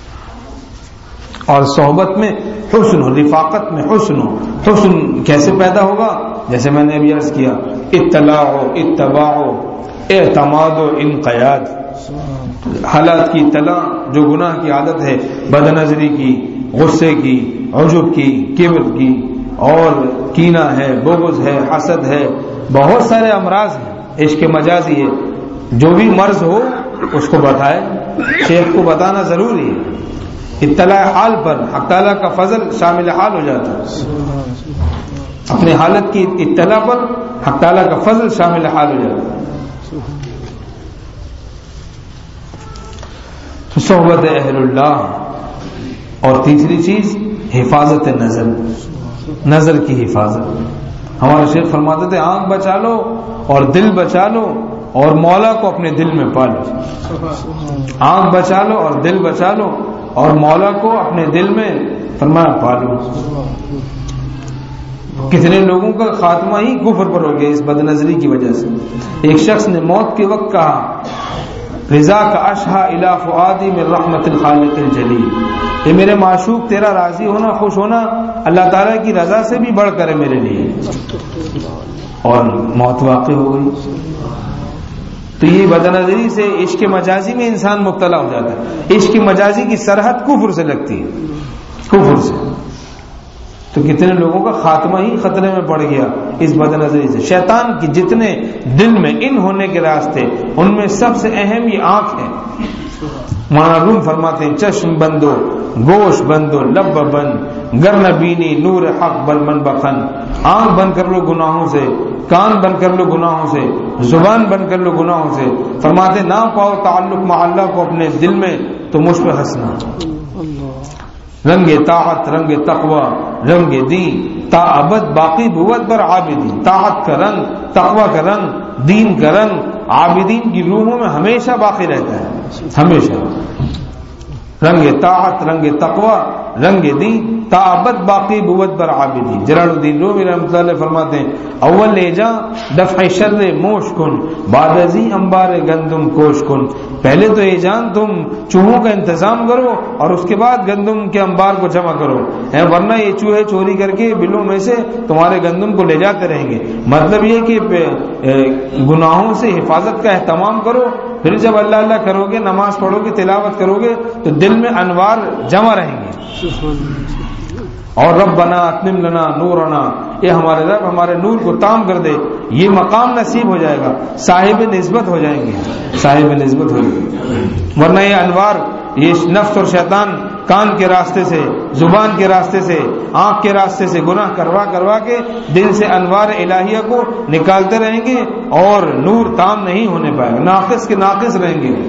اور صحبت میں حسن ہو، رفاقت میں حسن ہو۔ حسن کیسے پیدا ہوگا؟ جیسے میں نے ابھی عرض کیا، اطلاع ہو، اتباع ہو، اعتماد و انقیاد، حالات کی اطلاع، جو گناہ کی عادت ہے، بد نظری کی، غصے کی، عجب کی، کبر کی، اور کینہ ہے، بغض ہے، حسد ہے، بہت سارے امراض ہیں، عشق مجازی ہے، جو بھی مرض ہو اس کو بتائے، شیخ کو بتانا ضروری ہے۔ اطلاع حال پر حق تعالیٰ کا فضل شامل حال ہو جاتا ہے، اپنی حالت کی اطلاع پر حق تعالیٰ کا فضل شامل حال ہو جاتا ہے۔ تو صحبت اہل اللہ، اور تیسری چیز حفاظت نظر، نظر کی حفاظت۔ ہمارے شیخ فرماتے تھے آنکھ بچا لو اور دل بچا لو اور مولا کو اپنے دل میں پالو، آنکھ بچا لو اور دل بچا لو اور مولا کو اپنے دل میں فرمایا پالو۔ کتنے لوگوں کا خاتمہ ہی کفر پر ہو گیا اس بد نظری کی وجہ سے. ایک شخص نے موت کے وقت کہا رضا کا اشہا الی فؤادی من رحمت الخالق الجلیل، یہ میرے معشوق تیرا راضی ہونا خوش ہونا اللہ تعالیٰ کی رضا سے بھی بڑھ کر ہے میرے لیے. اور موت واقع ہو گئی. تو یہ بد نظری سے عشق مجازی میں انسان مبتلا ہو جاتا ہے. عشق مجازی کی سرحد کفر سے لگتی ہے، کفر سے. تو کتنے لوگوں کا خاتمہ ہی خطرے میں پڑ گیا اس بد نظری سے. شیطان کی جتنے دل میں ان ہونے کے راستے، ان میں سب سے اہم یہ آنکھ ہے. مولانا روم فرماتے ہیں چشم بندو گوش بندو لب بند گر نبینی نور حق بل من بخن. آنکھ بند کر لو گناہوں سے، کان بند کر لو گناہوں سے، زبان بند کر لو گناہوں سے. فرماتے نہ پاؤ تعلق مع اللہ کو اپنے دل میں تو مجھ پہ ہنسنا. رنگ طاعت رنگ تقوی رنگ دین تا ابد باقی بوت بر عابدین. طاعت کا رنگ، تقوی کا رنگ، دین کا رنگ عابدین کی روحوں میں ہمیشہ باقی رہتا ہے. ہمیشہ رنگ طاعت رنگ تقوی رنگ دین تا ابد باقی بوت بر عابدین. جلال الدین رومی رحمۃ اللہ علیہ فرماتے ہیں اول لے جا دفع شر موش کن بعد ازی انبار گندم کوش کن. پہلے تو یہ جان تم چوہوں کا انتظام کرو اور اس کے بعد گندم کے انبار کو جمع کرو، ورنہ یہ چوہے چوری کر کے بلوں میں سے تمہارے گندم کو لے جاتے رہیں گے. مطلب یہ کہ گناہوں سے حفاظت کا اہتمام کرو، پھر جب اللہ اللہ کرو گے، نماز پڑھو گے، تلاوت کرو گے تو دل میں انوار جمع رہیں گے. اور ربنا اتمم لنا نورنا، یہ ہمارے رب ہمارے نور کو تام کر دے. یہ مقام نصیب ہو جائے گا، صاحب نسبت ہو جائیں گے، صاحب نسبت ہو جائیں گے. ورنہ یہ انوار یہ نفس اور شیطان کان کے راستے سے، زبان کے راستے سے، آنکھ کے راستے سے گناہ کروا کروا کے دل سے انوار الہیہ کو نکالتے رہیں گے اور نور تام نہیں ہونے پائے گا، ناقص کے ناقص رہیں گے.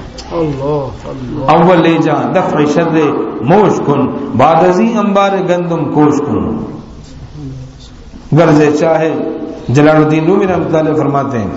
اول لے جا دفع شر موش کن بعد ازی انبار گندم کوش کن. غرض چاہے جلال الدین رومی رحمۃ اللہ علیہ فرماتے ہیں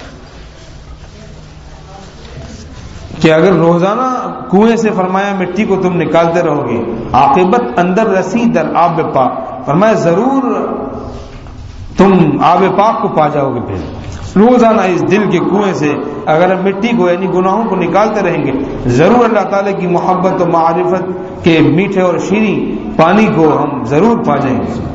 کہ اگر روزانہ کنویں سے فرمایا مٹی کو تم نکالتے رہو گے، عاقبت اندر رسی در آب پاک. فرمایا ضرور تم آب پاک کو پا جاؤ گے. پھر روزانہ اس دل کے کنویں سے اگر ہم مٹی کو یعنی گناہوں کو نکالتے رہیں گے، ضرور اللہ تعالیٰ کی محبت و معرفت کے میٹھے اور شیریں پانی کو ہم ضرور پا جائیں گے.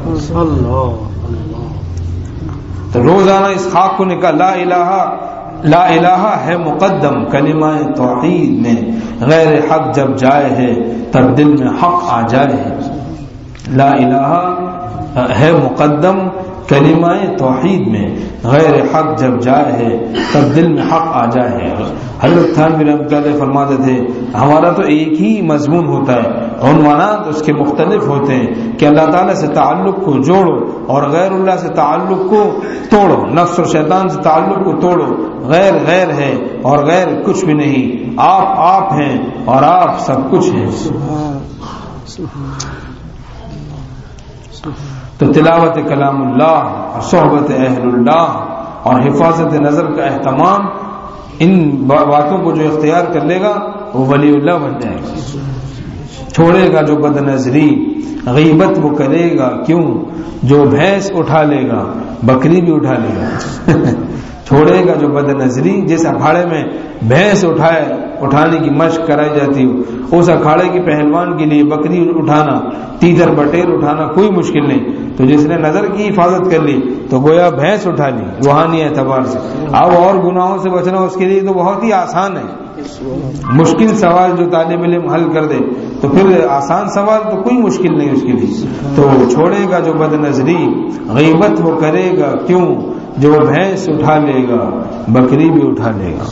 تو روزانہ اس خاک کو نکال. لا الہ لا الہ ہے مقدم کلمہ توحید میں، غیر حق جب جائے ہے تب دل میں حق آ جائے ہے. لا الہ ہے مقدم کلمہ توحید میں، غیر حق جب جائے ہے تب دل میں حق آ جائے ہے. حضرت تھانوی رحمۃ اللہ علیہ فرماتے تھے ہمارا تو ایک ہی مضمون ہوتا ہے، عنوانات اس کے مختلف ہوتے ہیں کہ اللہ تعالیٰ سے تعلق کو جوڑو اور غیر اللہ سے تعلق کو توڑو، نفس اور شیطان سے تعلق کو توڑو. غیر غیر ہے اور غیر کچھ بھی نہیں، آپ آپ ہیں اور آپ سب کچھ ہیں. تو تلاوت کلام اللہ اور صحبت اہل اللہ اور حفاظت نظر کا اہتمام، ان باتوں کو جو اختیار کر لے گا وہ ولی اللہ بن جائے گا. چھوڑے گا جو بد نظری، غیبت وہ کرے گا کیوں، جو بھینس اٹھا لے گا بکری بھی اٹھا لے گا. چھوڑے گا جو بد نظری، جس اکھاڑے میں بھینس اٹھائے اٹھانے کی مشق کرائی جاتی ہو، اس اکھاڑے کی پہلوان کے لیے بکری اٹھانا، تیتر بٹیر اٹھانا کوئی مشکل نہیں. تو جس نے نظر کی حفاظت کر لی تو گویا بھینس اٹھا لی روحانی اعتبار سے. اب اور گناہوں سے بچنا اس کے لیے تو بہت ہی آسان ہے. مشکل سوال جو طالب علم حل کر دے تو پھر آسان سوال تو کوئی مشکل نہیں اس کے لیے. تو چھوڑے گا جو بد نظری، غیبت وہ کرے گا کیوں، جو بھینس اٹھا لے گا بکری بھی اٹھا لے گا.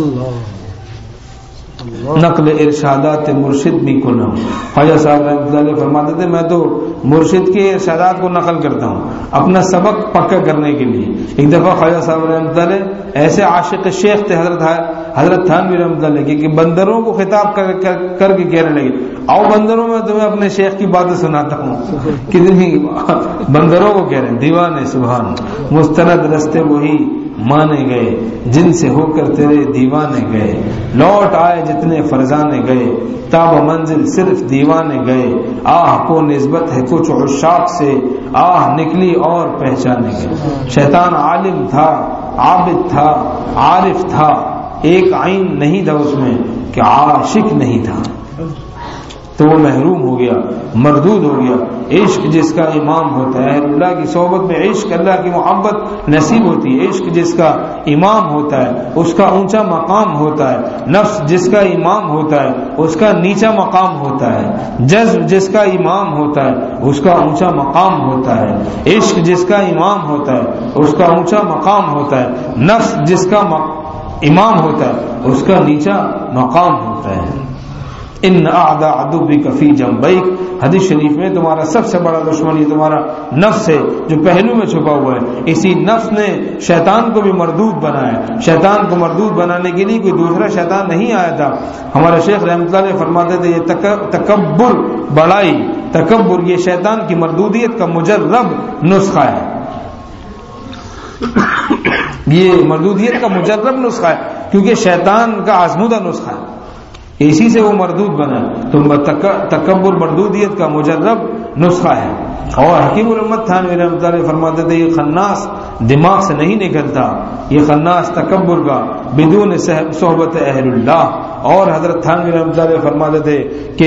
نقل ارشادات مرشد بھی کنم. خواجہ صاحب رحمۃ اللہ علیہ فرماتے تھے میں تو مرشد کے ارشادات کو نقل کرتا ہوں اپنا سبق پکا کرنے کے لیے. ایک دفعہ خواجہ صاحب رحمۃ اللہ علیہ ایسے عاشق شیخ تھے حضرت حضرت تھانوی رحمۃ اللہ علیہ کہ بندروں کو خطاب کر, کر, کر کے کہنے لگے آؤ بندروں میں تمہیں اپنے شیخ کی باتیں سناتا ہوں. کتنی بندروں کو کہہ رہے ہیں دیوانے سبحان. مستند رستے وہی مانے گئے جن سے ہو کر تیرے دیوانے گئے، لوٹ آئے جتنے فرزانے گئے تاب منزل صرف دیوانے گئے، آہ کو نسبت ہے کچھ عشاق سے آہ نکلی اور پہچانے گئے۔ شیطان عالم تھا، عابد تھا، عارف تھا، ایک عین نہیں تھا اس میں کہ عاشق نہیں تھا، تو وہ محروم ہو گیا، مردود ہو گیا۔ عشق جس کا امام ہوتا ہے، اللہ کی صحبت میں عشق، اللہ کی محبت نصیب ہوتی ہے۔ عشق جس کا امام ہوتا ہے اس کا اونچا مقام ہوتا ہے، نفس جس کا امام ہوتا ہے اس کا نیچا مقام ہوتا ہے، جذب جس کا امام ہوتا ہے اس کا اونچا مقام ہوتا ہے، عشق جس کا امام ہوتا ہے اس کا اونچا مقام ہوتا ہے، نفس جس کا امام ہوتا ہے اس کا نیچا مقام ہوتا ہے۔ ان اعداء عدوک فی جنبیک، حدیث شریف میں تمہارا سب سے بڑا دشمن یہ تمہارا نفس ہے جو پہلو میں چھپا ہوا ہے۔ اسی نفس نے شیطان کو بھی مردود بنایا، شیطان کو مردود بنانے کے لیے کوئی دوسرا شیطان نہیں آیا تھا۔ ہمارے شیخ رحمۃ اللہ علیہ فرماتے تھے یہ تکبر، بڑائی، تکبر یہ شیطان کی مردودیت کا مجرب نسخہ ہے، یہ مردودیت کا مجرب نسخہ ہے، کیونکہ شیطان کا آزمودہ نسخہ ہے، اسی سے وہ مردود بنا۔ تو تکبر مردودیت کا مجرب نسخہ ہے۔ اور حکیم الامت تھانوی رحمۃ اللہ فرماتے تھے یہ خناس دماغ سے نہیں نکلتا، یہ خناس تکبر کا بدون صحبت اہل اللہ۔ اور حضرت تھانوی رحمۃ اللہ فرماتے تھے کہ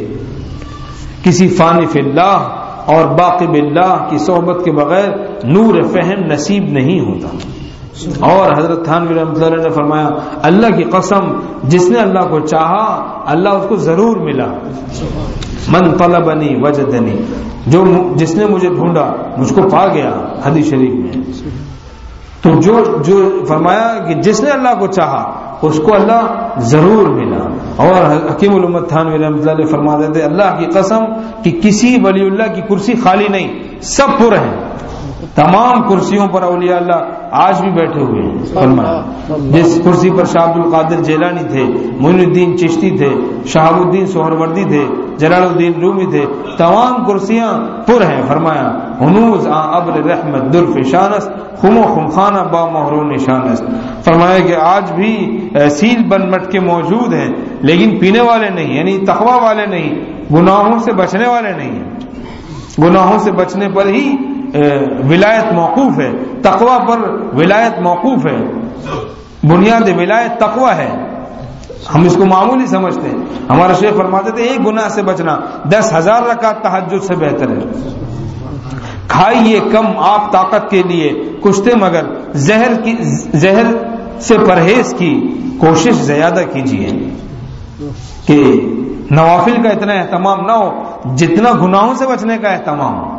کسی فانی فی اللہ اور باقی باللہ کی صحبت کے بغیر نور فہم نصیب نہیں ہوتا۔ اور حضرت تھانوی رحمۃ اللہ نے فرمایا اللہ کی قسم جس نے اللہ کو چاہا اللہ اس کو ضرور ملا، من طلبنی وجدنی، جو جس نے مجھے ڈھونڈا مجھ کو پا گیا، حدیث شریف میں۔ تو جو جو فرمایا کہ جس نے اللہ کو چاہا اس کو اللہ ضرور ملا۔ اور حکیم الامت تھانوی رحمۃ اللہ فرماتے تھے اللہ کی قسم کہ کسی ولی اللہ کی کرسی خالی نہیں، سب پر ہیں، تمام کرسیوں پر اولیاء اللہ آج بھی بیٹھے ہوئے ہیں۔ فرمایا جس کرسی پر شاہ عبد القادر جیلانی تھے، معین الدین چشتی تھے، شہاب الدین سہروردی تھے، جلال الدین رومی تھے، تمام کرسیاں پر ہیں۔ فرمایا ہنوز آ ابر رحمت در فشانس خم و خمخانہ با مہرو نشانس، فرمایا کہ آج بھی سیل بن مٹ کے موجود ہیں لیکن پینے والے نہیں، یعنی تقوی والے نہیں، گناہوں سے بچنے والے نہیں ہیں۔ گناہوں سے بچنے پر ہی ولایت موقوف ہے، تقوی پر ولایت موقوف ہے، بنیاد ولایت تقوی ہے۔ ہم اس کو معمولی سمجھتے ہیں، ہمارا شیخ فرماتے تھے ایک گناہ سے بچنا دس ہزار رکعت تہجد سے بہتر ہے۔ کھائیے کم آپ طاقت کے لیے کشتے مگر زہر کی زہر سے پرہیز کی کوشش زیادہ کیجیے، کہ نوافل کا اتنا اہتمام نہ ہو جتنا گناہوں سے بچنے کا اہتمام ہو۔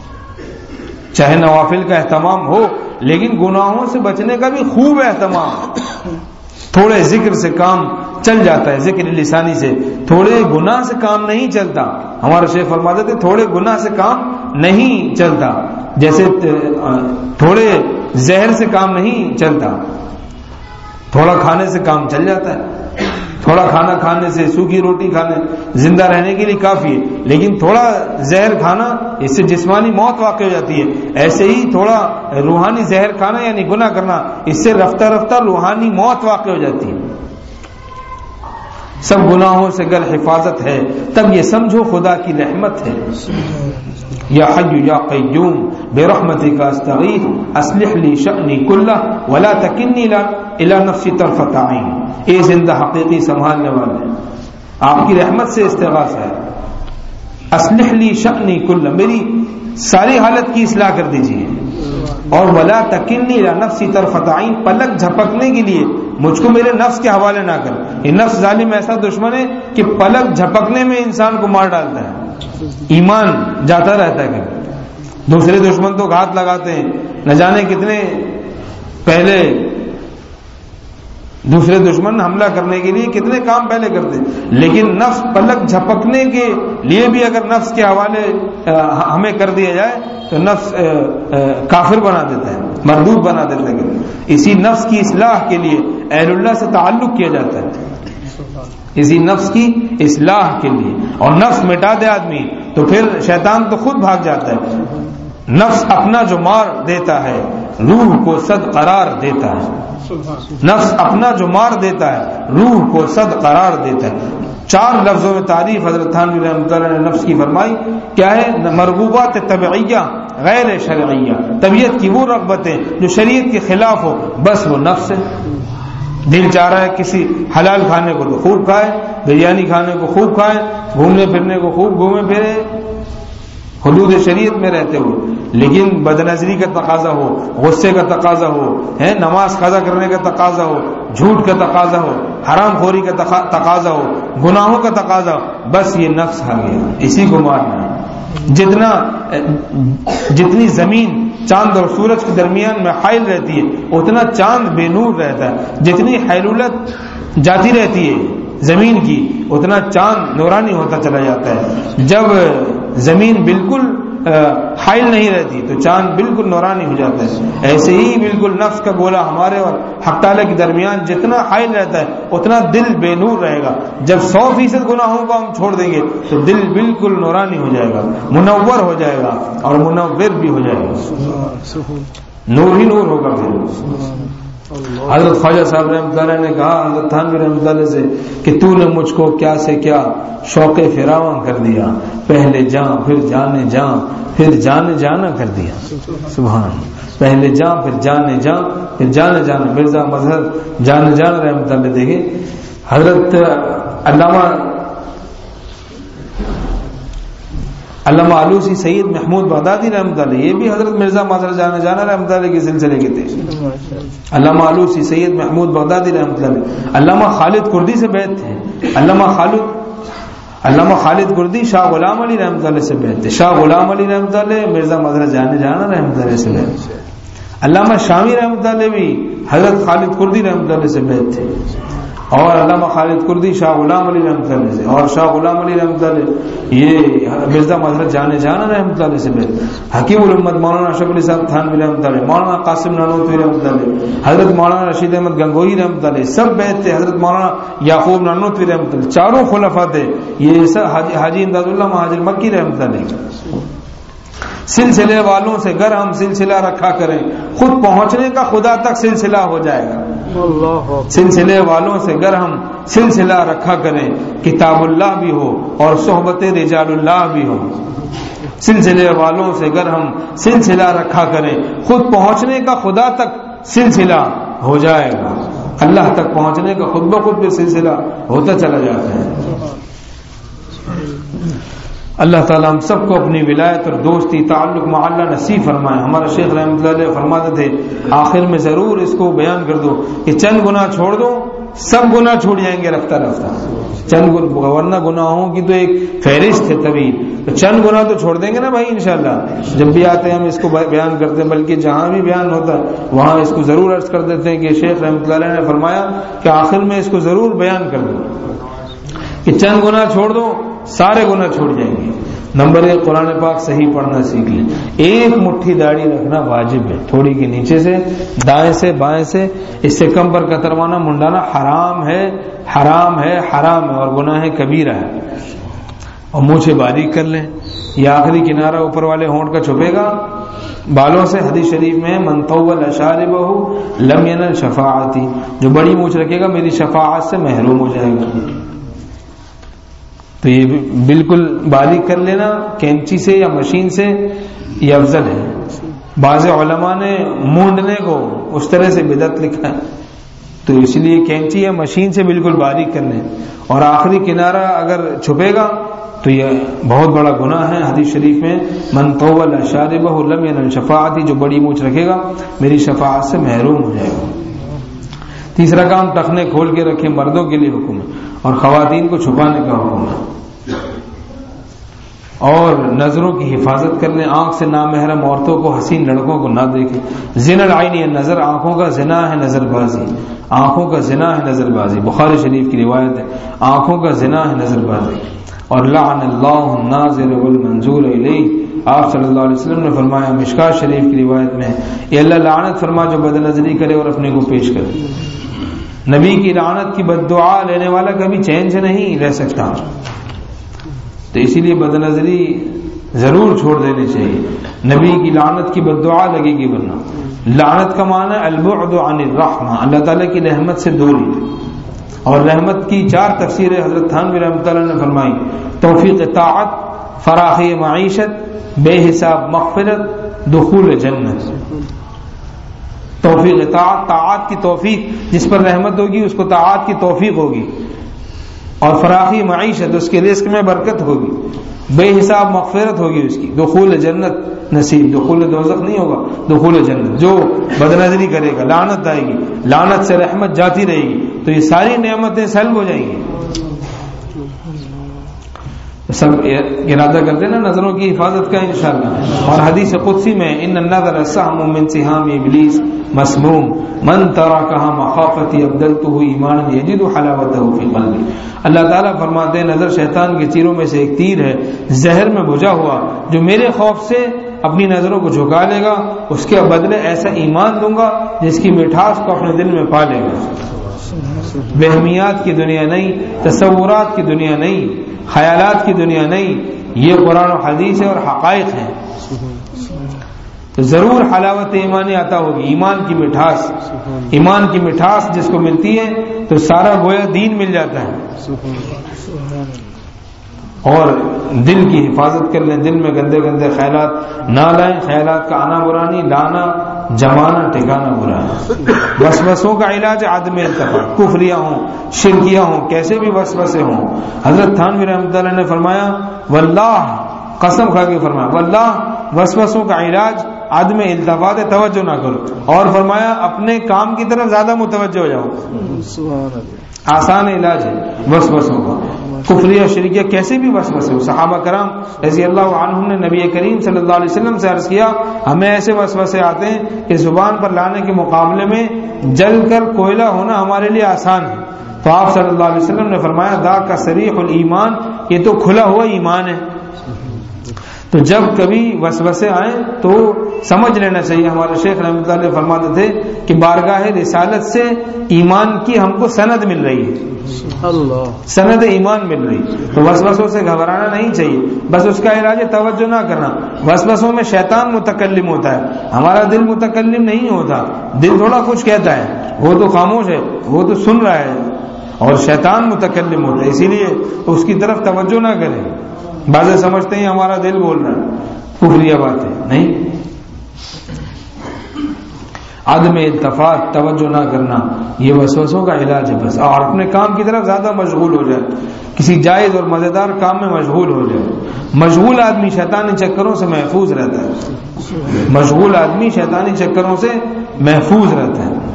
چاہے نوافل کا اہتمام ہو لیکن گناہوں سے بچنے کا بھی خوب اہتمام۔ تھوڑے ذکر سے کام چل جاتا ہے، ذکر لسانی سے، تھوڑے گناہ سے کام نہیں چلتا۔ ہمارے شیخ فرماتے تھے تھوڑے گناہ سے کام نہیں چلتا، جیسے تھوڑے زہر سے کام نہیں چلتا، تھوڑا کھانے سے کام چل جاتا ہے، تھوڑا کھانا کھانے سے، سوکھی روٹی کھانے زندہ رہنے کے لیے کافی ہے، لیکن تھوڑا زہر کھانا اس سے جسمانی موت واقع ہو جاتی ہے۔ ایسے ہی تھوڑا روحانی زہر کھانا یعنی گناہ کرنا، اس سے رفتہ رفتہ روحانی موت واقع ہو جاتی ہے۔ سب گناہوں سے گر حفاظت ہے تب یہ سمجھو خدا کی رحمت ہے۔ یا حی یا قیوم برحمتک استغیث اصلح لی شأنی کلہ ولا تکلنی الی نفسی طرفۃ عین، اے زندہ حقیقی سنبھالنے والے آپ کی رحمت سے استغاثہ ہے۔ اصلح لی شأنی کلہ، میری ساری حالت کی اصلاح کر دیجیے، اور ولا تکلنی الی نفسی طرفۃ عین، پلک جھپکنے کے لیے مجھ کو میرے نفس کے حوالے نہ کر۔ یہ نفس ظالم ایسا دشمن ہے کہ پلک جھپکنے میں انسان کو مار ڈالتا ہے، ایمان جاتا رہتا ہے۔ کہ دوسرے دشمن تو گھات لگاتے ہیں، نہ جانے کتنے پہلے دوسرے دشمن حملہ کرنے کے لیے کتنے کام پہلے کرتے ہیں، لیکن نفس پلک جھپکنے کے لیے بھی اگر نفس کے حوالے ہمیں کر دیا جائے تو نفس کافر بنا دیتا ہے، مردود بنا دیتا ہے۔ اسی نفس کی اصلاح کے لیے اہل اللہ سے تعلق کیا جاتا ہے، اسی نفس کی اصلاح کے لیے، اور نفس مٹا دے آدمی تو پھر شیطان تو خود بھاگ جاتا ہے۔ نفس اپنا جو مار دیتا ہے روح کو صد قرار دیتا ہے، نفس اپنا جو مار دیتا ہے روح کو صد قرار دیتا ہے۔ چار لفظوں میں تعریف حضرت تھانوی رحمۃ اللہ نے نفس کی فرمائی، کیا ہے؟ مرغوبات طبعیہ غیر شرعیہ، طبیعت کی وہ رغبتیں جو شریعت کے خلاف ہو، بس وہ نفس ہے۔ دل چاہ رہا ہے کسی حلال کھانے کو تو خوب کھائے، بریانی کھانے کو خوب کھائے، گھومنے پھرنے کو خوب گھومے پھرے حدود شریعت میں رہتے ہوئے، لیکن بدنظری کا تقاضا ہو، غصے کا تقاضا ہو، ہے نماز قضا کرنے کا تقاضا ہو، جھوٹ کا تقاضا ہو، حرام خوری کا تقاضا ہو، گناہوں کا تقاضا ہو، بس یہ نفس آ گیا، اسی کو مارنا ہے۔ جتنا جتنی زمین چاند اور سورج کے درمیان میں حائل رہتی ہے اتنا چاند بے نور رہتا ہے، جتنی حیلولت جاتی رہتی ہے زمین کی اتنا چاند نورانی ہوتا چلا جاتا ہے۔ جب زمین بالکل حائل نہیں رہتی تو چاند بالکل نورانی ہو جاتا ہے۔ ایسے ہی بالکل نفس کا گولا ہمارے اور حق تعالی کے درمیان جتنا حائل رہتا ہے اتنا دل بے نور رہے گا۔ جب سو فیصد گناہوں کو ہم چھوڑ دیں گے تو دل بالکل نورانی ہو جائے گا، منور ہو جائے گا اور منور بھی ہو جائے گا، نور ہی نور ہوگا پھر۔ حضرت خواجہ صاحب رحمۃ اللہ نے کہا حضرت تھانوی رحمۃ اللہ سے کہ تو نے مجھ کو کیا سے کیا شوق فراواں کر دیا، پہلے جاں پھر جانے جاں پھر جانے جانا کر دیا۔ سبحان، پہلے جاں پھر جانے جاں پھر جانے جانا۔ مرزا مظہر جانے جان رحمۃ اللہ دیکھیں، حضرت علامہ علامہ آلوسی سید محمود بغدادی رحمۃ اللہ، یہ بھی حضرت مرزا مظہر جانے جانا رحمۃ اللہ کے سلسلے کے تھے۔ علامہ آلوسی سید محمود بغدادی رحمۃ اللہ، علامہ خالد کردی سے بیعت تھے، علامہ خالد علامہ خالد کردی شاہ غلام علی رحمۃ اللہ سے بیعت تھے، شاہ غلام علی رحمۃ اللہ مرزا مظہر جانے جانا رحمۃ اللہ سے بیعت تھے، علامہ شامی رحمۃ اللہ بھی حضرت خالد کردی رحمۃ اللہ سے بیعت تھے، اور علامہ خالد کردی شاہ غلام علی رحمۃ اللہ سے، اور شاہ غلام علی رحمۃ اللہ یہ مرزا مظہر جانے جانا رحمۃ اللہ سے بیعت۔ حکیم الامت مولانا اشرف علی صاحب تھانوی رحمۃ اللہ، مولانا قاسم نانوتوی رحمۃ اللہ، حضرت مولانا رشید احمد گنگوہی رحمۃ اللہ، سب بیعت تھے، حضرت مولانا یعقوب نانوتوی رحمۃ اللہ، چاروں خلفاء تھے، یہ سب حاجی امداد اللہ مہاجر مکی رحمۃ اللہ۔ سلسلے والوں سے گر ہم سلسلہ رکھا کریں، خود پہنچنے کا خدا تک سلسلہ ہو جائے گا۔ سلسلے والوں سے گر ہم سلسلہ رکھا کریں، کتاب اللہ بھی ہو اور صحبت رجال اللہ بھی ہو۔ سلسلے والوں سے گر ہم سلسلہ رکھا کریں، خود پہنچنے کا خدا تک سلسلہ ہو جائے گا۔ اللہ تک پہنچنے کا خود بخود پہ سلسلہ ہوتا چلا جاتا ہے۔ اللہ تعالیٰ ہم سب کو اپنی ولایت اور دوستی تعلق مع اللہ نصیب فرمائے۔ ہمارا شیخ رحمۃ اللہ علیہ فرماتے تھے آخر میں ضرور اس کو بیان کر دو کہ چند گناہ چھوڑ دو سب گناہ چھوٹ جائیں گے رفتہ رفتہ، چند گناہ، ورنہ گناہوں کی تو ایک فہرست ہے طویل، تو چند گناہ تو چھوڑ دیں گے نا بھائی انشاءاللہ۔ جب بھی آتے ہیں ہم اس کو بیان کرتے ہیں، بلکہ جہاں بھی بیان ہوتا ہے وہاں اس کو ضرور عرض کر دیتے ہیں کہ شیخ رحمۃ اللہ علیہ نے فرمایا کہ آخر میں اس کو ضرور بیان کر دو کہ چند گناہ چھوڑ دو سارے گناہ چھوڑ جائیں گے۔ نمبر ایک، قرآن پاک صحیح پڑھنا سیکھ لیں۔ ایک مٹھی داڑھی رکھنا واجب ہے، تھوڑی کے نیچے سے، دائیں سے بائیں سے، اس سے کم پر کتروانا منڈانا حرام ہے، حرام ہے، حرام ہے اور گناہ کبیرہ ہے۔ اور منہ باریک کر لیں، یہ آخری کنارہ اوپر والے ہونٹ کا چھپے گا بالوں سے۔ حدیث شریف میں من طول شاربہ لم ینل شفاعتی، جو بڑی مونچھ رکھے گا میری شفاعت سے محروم ہو جائے گا۔ تو یہ بالکل باریک کر لینا کینچی سے یا مشین سے یہ افضل ہے۔ بعض علماء نے مونڈنے کو اس طرح سے بدعت لکھا ہے، تو اس لیے کینچی یا مشین سے بالکل باریک کر لیں، اور آخری کنارہ اگر چھپے گا تو یہ بہت بڑا گناہ ہے۔ حدیث شریف میں من طول شاربہ لم ینل شفاعتی، جو بڑی مونچھ رکھے گا میری شفاعت سے محروم ہو جائے گا۔ تیسرا کام، ٹخنے کھول کے رکھیں، مردوں کے لیے حکم ہے، اور خواتین کو چھپانے کا حکم ہے۔ اور نظروں کی حفاظت کر لیں، آنکھ سے نامحرم عورتوں کو، حسین لڑکوں کو نہ دیکھیں۔ زنا العین یہ نظر، آنکھوں کا زنا ہے نظر بازی، آنکھوں کا زنا ہے نظر بازی، بخاری شریف کی روایت ہے، آنکھوں کا زنا ہے نظر بازی۔ اور لعن اللہ الناظر والمنظور الیہ، آپ صلی اللہ علیہ وسلم نے فرمایا مشکات شریف کی روایت میں، یہ اللہ لعنت فرما جو بد نظری کرے اور اپنے کو پیش کرے۔ نبی کی لعنت کی بد دعا لینے والا کبھی چین سے نہیں رہ سکتا، تو اسی لیے بد نظری ضرور چھوڑ دینی چاہیے۔ نبی کی لعنت کی بددعا لگے گی. ورنہ لعنت کا معنی البعد عن الرحمہ، اللہ تعالیٰ کی رحمت سے دوری. اور رحمت کی چار تفسیریں حضرت تھانوی رحمۃ اللہ نے فرمائی: توفیق طاعت، فراخی معیشت، بے حساب مغفرت، دخول جنت. توفیق طاعت، طاعت کی توفیق، جس پر رحمت ہوگی اس کو طاعت کی توفیق ہوگی. اور فراخی معیشت، اس کے رزق میں برکت ہوگی. بے حساب مغفرت ہوگی اس کی. دخول جنت نصیب، دخول دوزخ نہیں ہوگا، دخول جنت. جو بدنظری کرے گا لعنت آئے گی، لعنت سے رحمت جاتی رہے گی، تو یہ ساری نعمتیں سلب ہو جائیں گی. سب ارادہ کرتے نا نظروں کی حفاظت کا انشاءاللہ. اور حدیث قدسی میں ان النظر سهم من سهام ابلیس مسموم من ترکها مخافتی ابدلته ایمانا یجد حلاوته فی قلبی. اللہ تعالیٰ فرماتے ہیں نظر شیطان کے تیروں میں سے ایک تیر ہے زہر میں بھجا ہوا، جو میرے خوف سے اپنی نظروں کو جھکا لے گا اس کے بدلے ایسا ایمان دوں گا جس کی مٹھاس کو اپنے دل میں پا لے گا. وہمیات کی دنیا نہیں، تصورات کی دنیا نہیں، خیالات کی دنیا نہیں، یہ قرآن و حدیث ہے اور حقائق ہیں. تو ضرور حلاوت ایمانی عطا ہوگی، ایمان کی مٹھاس. ایمان کی مٹھاس جس کو ملتی ہے تو سارا گویا دین مل جاتا ہے. اور دل کی حفاظت کر لیں، دل میں گندے گندے خیالات نہ لائیں. خیالات کا آنا برا نہیں، لانا جمانا ٹھکانا برا ہے. وسوسوں کا علاج عدم اتفاق، کفریاں ہوں، شرکیاں ہوں، کیسے بھی وسوسے ہوں. حضرت تھانوی رحمۃ اللہ نے فرمایا واللہ، قسم کھا کے فرمایا واللہ وسوسوں کا علاج عدم التفات، توجہ نہ کرو. اور فرمایا اپنے کام کی طرف زیادہ متوجہ ہو جاؤ. آسان علاج ہے وسوسوں کا. کفری اور شرکیہ کیسے بھی وسوسے ہو. صحابہ کرام رضی اللہ عنہم نے نبی کریم صلی اللہ علیہ وسلم سے عرض کیا ہمیں ایسے وسوسے آتے ہیں کہ زبان پر لانے کے مقابلے میں جل کر کوئلہ ہونا ہمارے لیے آسان ہے. تو آپ صلی اللہ علیہ وسلم نے فرمایا دا کا صریح الایمان، یہ تو کھلا ہوا ایمان ہے. تو جب کبھی وسوسے آئیں تو سمجھ لینا چاہیے. ہمارے شیخ رحمۃ اللہ علیہ فرماتے تھے کہ بارگاہ رسالت سے ایمان کی ہم کو سند مل رہی ہے، اللہ سند ایمان مل رہی. تو وسوسوں سے گھبرانا نہیں چاہیے، بس اس کا علاج ہے توجہ نہ کرنا. وسوسوں میں شیطان متکلم ہوتا ہے، ہمارا دل متکلم نہیں ہوتا. دل تھوڑا کچھ کہتا ہے، وہ تو خاموش ہے، وہ تو سن رہا ہے، اور شیطان متکلم ہوتا ہے. اسی لیے اس کی طرف توجہ نہ کریں. بعض سمجھتے ہیں ہمارا دل بول رہا ہے، کفریہ بات ہے نہیں. عدم التفات، توجہ نہ کرنا، یہ وسوسوں کا علاج ہے بس. اور اپنے کام کی طرف زیادہ مشغول ہو جائے، کسی جائز اور مزیدار کام میں مشغول ہو جائے. مشغول آدمی شیطانی چکروں سے محفوظ رہتا ہے. مشغول آدمی شیطانی چکروں سے محفوظ رہتا ہے.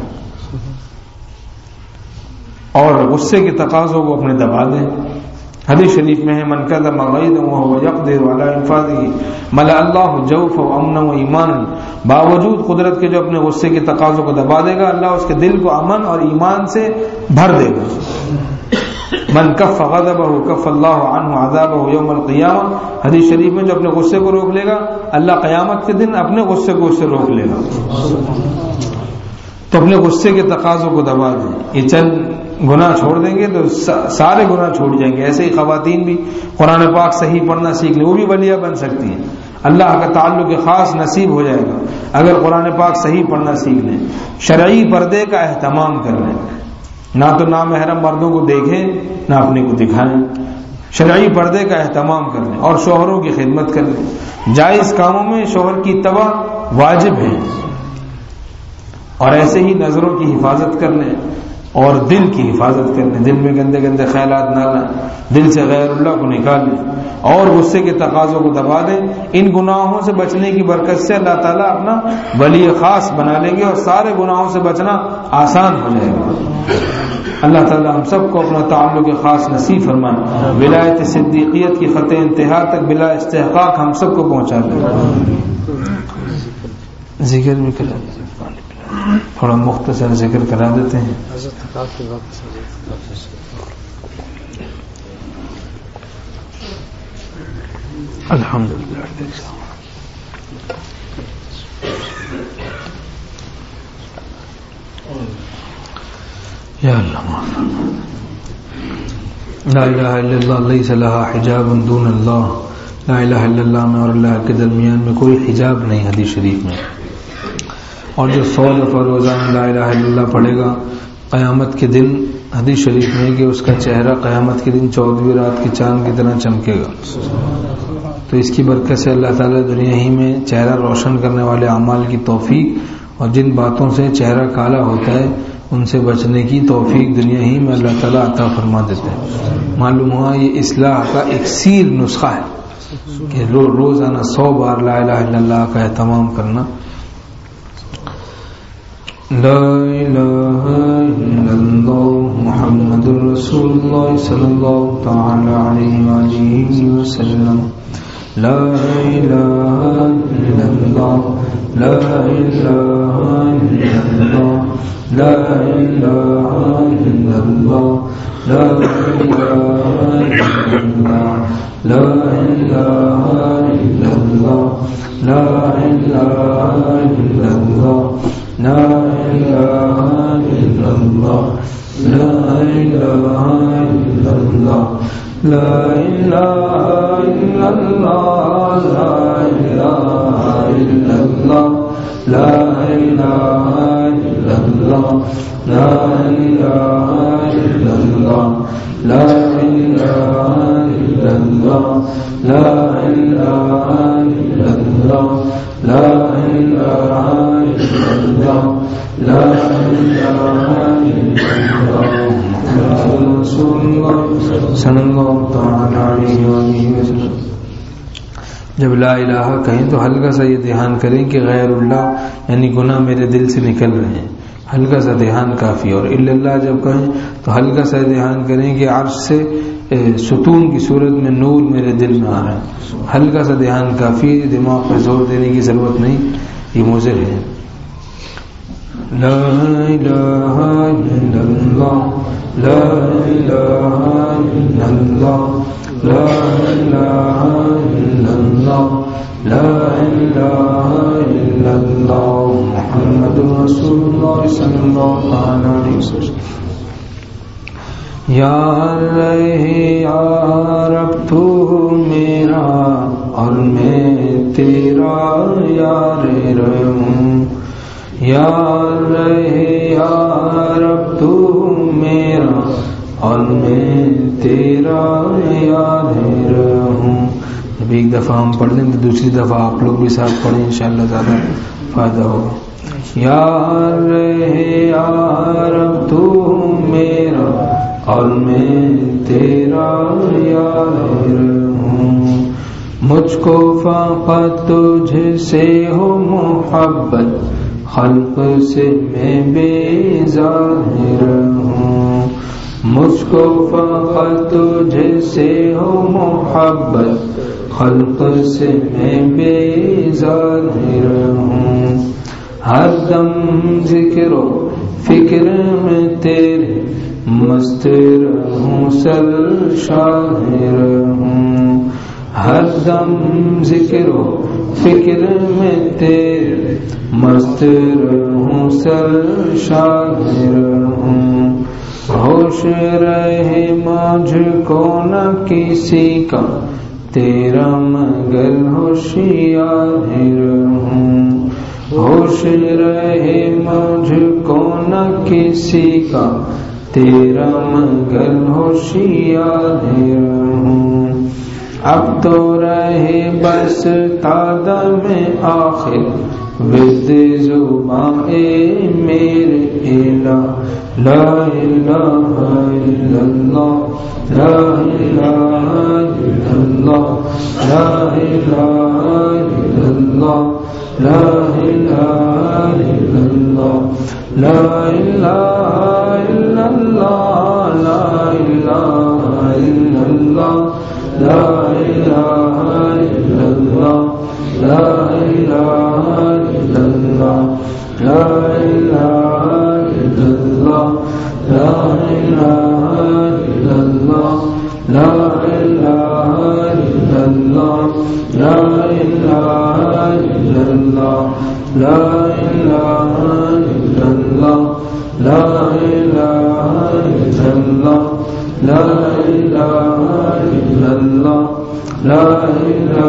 اور غصے کے تقاضوں کو اپنے دبا دیں. حدیث شریف میں ہے من کظم غیظا وهو يقدر على انفاذه ملأ الله جوفه امنا وایمانا. باوجود قدرت کے جو اپنے غصے کے تقاضوں کو دبا دے گا، اللہ اس کے دل کو امن اور ایمان سے بھر دے گا. من کف غضبه کف الله عنه عذابه یوم القیامہ. حدیث شریف میں جو اپنے غصے کو روک لے گا، اللہ قیامت کے دن اپنے غصے کو اس سے روک لے گا. تو اپنے غصے کے تقاضوں کو دبا دیں. یہ چند گناہ چھوڑ دیں گے تو سارے گناہ چھوٹ جائیں گے. ایسے ہی خواتین بھی قرآن پاک صحیح پڑھنا سیکھ لیں، وہ بھی ولیہ بن سکتی ہیں. اللہ کا تعلق خاص نصیب ہو جائے گا اگر قرآن پاک صحیح پڑھنا سیکھ لیں. شرعی پردے کا اہتمام کر لیں، نہ تو نامحرم مردوں کو دیکھیں نہ اپنے کو دکھائیں. شرعی پردے کا اہتمام کر لیں اور شوہروں کی خدمت کر لیں. جائز کاموں میں شوہر کی اتباع واجب ہے. اور ایسے ہی نظروں کی حفاظت کر لیں اور دل کی حفاظت کر لیں. دل میں گندے گندے خیالات نہ لائیں، دل سے غیر اللہ کو نکال لیں اور غصے کے تقاضوں کو دبا دیں. ان گناہوں سے بچنے کی برکت سے اللہ تعالیٰ اپنا ولی خاص بنا لیں گے اور سارے گناہوں سے بچنا آسان ہو جائے گا. اللہ تعالیٰ ہم سب کو اپنا تعلق خاص نصیب فرمائے. ولایت صدیقیت کی خط انتہا تک بلا استحقاق ہم سب کو پہنچا دے. ذکر بھی کرا تھوڑا مختصر ذکر کرا دیتے ہیں. الحمدللہ. یا اللہ لا الہ الا اللہ لیس لها حجاب دون اللہ لا الہ الا اللہ میں اور اللہ کے درمیان میں کوئی حجاب نہیں حدیث شریف میں. اور جو سو دفعہ روزانہ لا الہ الا اللہ پڑھے گا قیامت کے دن حدیث شریف میں کہ اس کا چہرہ قیامت کے دن چودہویں رات کے چاند کی طرح چمکے گا. تو اس کی برکت سے اللہ تعالیٰ دنیا ہی میں چہرہ روشن کرنے والے اعمال کی توفیق اور جن باتوں سے چہرہ کالا ہوتا ہے ان سے بچنے کی توفیق دنیا ہی میں اللہ تعالیٰ عطا فرما دیتے ہیں. معلوم ہوا یہ اصلاح کا ایک سیر نسخہ ہے کہ روزانہ سو بار لا الہ الا اللہ کا اہتمام کرنا. لا الہ الا اللہ محمد رسول اللہ صلی اللہ تعالی علیہ وآلہ وسلم. لا الہ الا اللہ لا الہ الا اللہ لا الہ الا اللہ لا الہ الا اللہ لا الہ الا اللہ لا الہ الا اللہ لا الہ الا اللہ لا الہ الا اللہ لا الہ الا اللہ لا الہ الا اللہ لا الہ الا اللہ لا الہ الا اللہ لا الہ الا اللہ لا الہ الا اللہ لا الہ الا اللہ محمد رسول اللہ صلی اللہ تعالی علیہ وسلم. جب لا الہ کہیں تو ہلکا سا یہ دھیان کریں کہ غیر اللہ یعنی گناہ میرے دل سے نکل رہے ہیں، ہلکا سا دھیان کافی. اور الا اللہ جب کہیں تو ہلکا سا دھیان کریں کہ عرش سے ستون کی صورت میں نور میرے دل میں آ رہا ہے، ہلکا سا دھیان کافی، دماغ پہ زور دینے کی ضرورت نہیں. یہ مضر ہے. لا الہ الا اللہ لا الہ الا اللہ لا الہ الا اللہ لا الہ الا اللہ محمد رسول اللہ صلی اللہ علیہ وسلم. یا رہے یا رب تو میرا اور میں تیرا یار رہوں. یا رہے یا رب تو میرا اور میں تیرا یار رہوں. جب ایک دفعہ ہم پڑھ لیں تو دوسری دفعہ آپ لوگ بھی ساتھ پڑھیں، انشاءاللہ زیادہ فائدہ ہوگا. یا رہے یا رب تو میرا اور میں تیرا یار رہوں. مجھ کو فقط تجھ سے ہو محبت خلق سے میں بیزار ہوں. مجھ کو فقط تجھ سے ہو محبت خلق سے میں بیزار ہوں. ہر دم ذکر و فکر میں تیرے مست رہوں سرشار ہوں. ہر دم ذکر و فکر میں تیرے مست رہوں سرشار ہوں. ہوش رہے مجھ کو نہ کسی کا تیرا مگر ہوشیار رہوں. ہوش رہے مجھ کو نہ کسی کا تیرا مگر ہوشیار رہوں. اب تو رہے بس تادہ میں آخر ود زباں اے میرے الہ. لا الہ الا اللہ لا الہ الا اللہ لا الہ الا اللہ لا الہ الا اللہ لا الہ الا اللہ لا الہ الا اللہ لا الہ الا اللہ لا الہ الا اللہ لا الہ الا اللہ لا الہ الا اللہ لا الہ الا اللہ لا الہ الا اللہ لا الہ الا اللہ لا الہ الا اللہ لا الہ الا اللہ لا الہ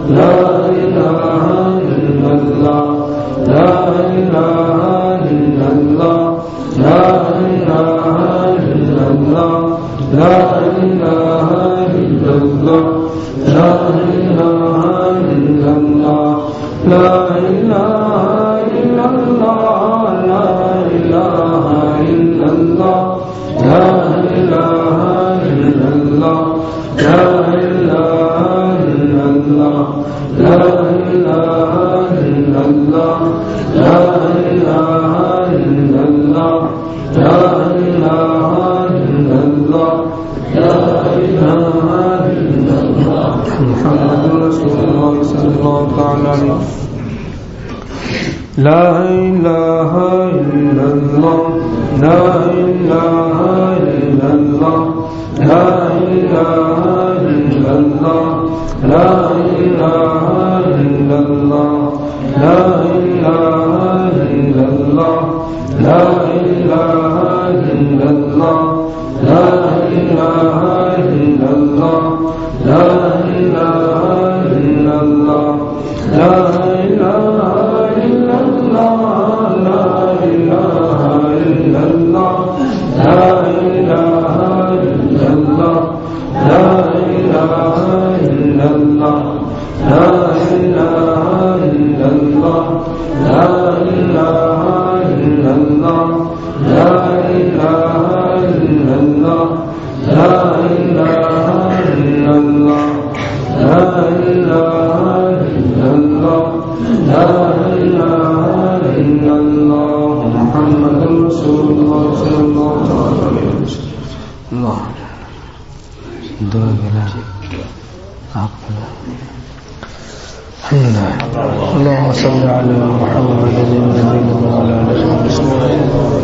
لا إله إلا الله لا إله إلا الله لا إله إلا الله لا إله إلا الله لا إله إلا الله لا إله إلا الله لا إله إلا الله لا إله إلا الله لا إله إلا الله لا إله إلا الله لا إله إلا الله لا إله إلا الله لا إله إلا الله محمد رسول الله صلى الله عليه وسلم لا إله إلا الله لا إله إلا الله لا إله إلا الله لا إله إلا الله لا إله إلا الله لا إله إلا الله لا إله إلا الله لا إله إلا الله لا إله إلا الله لا إله إلا الله لا إله إلا الله لا إله إلا الله لا إله إلا الله لا إله إلا الله لا إله إلا الله لا إله إلا الله لا إله إلا الله لا إله إلا الله محمد رسول الله صلى الله عليه وسلم الله دعا بنا آپ اللهم صل على محمد النبي وعلى آله وصحبه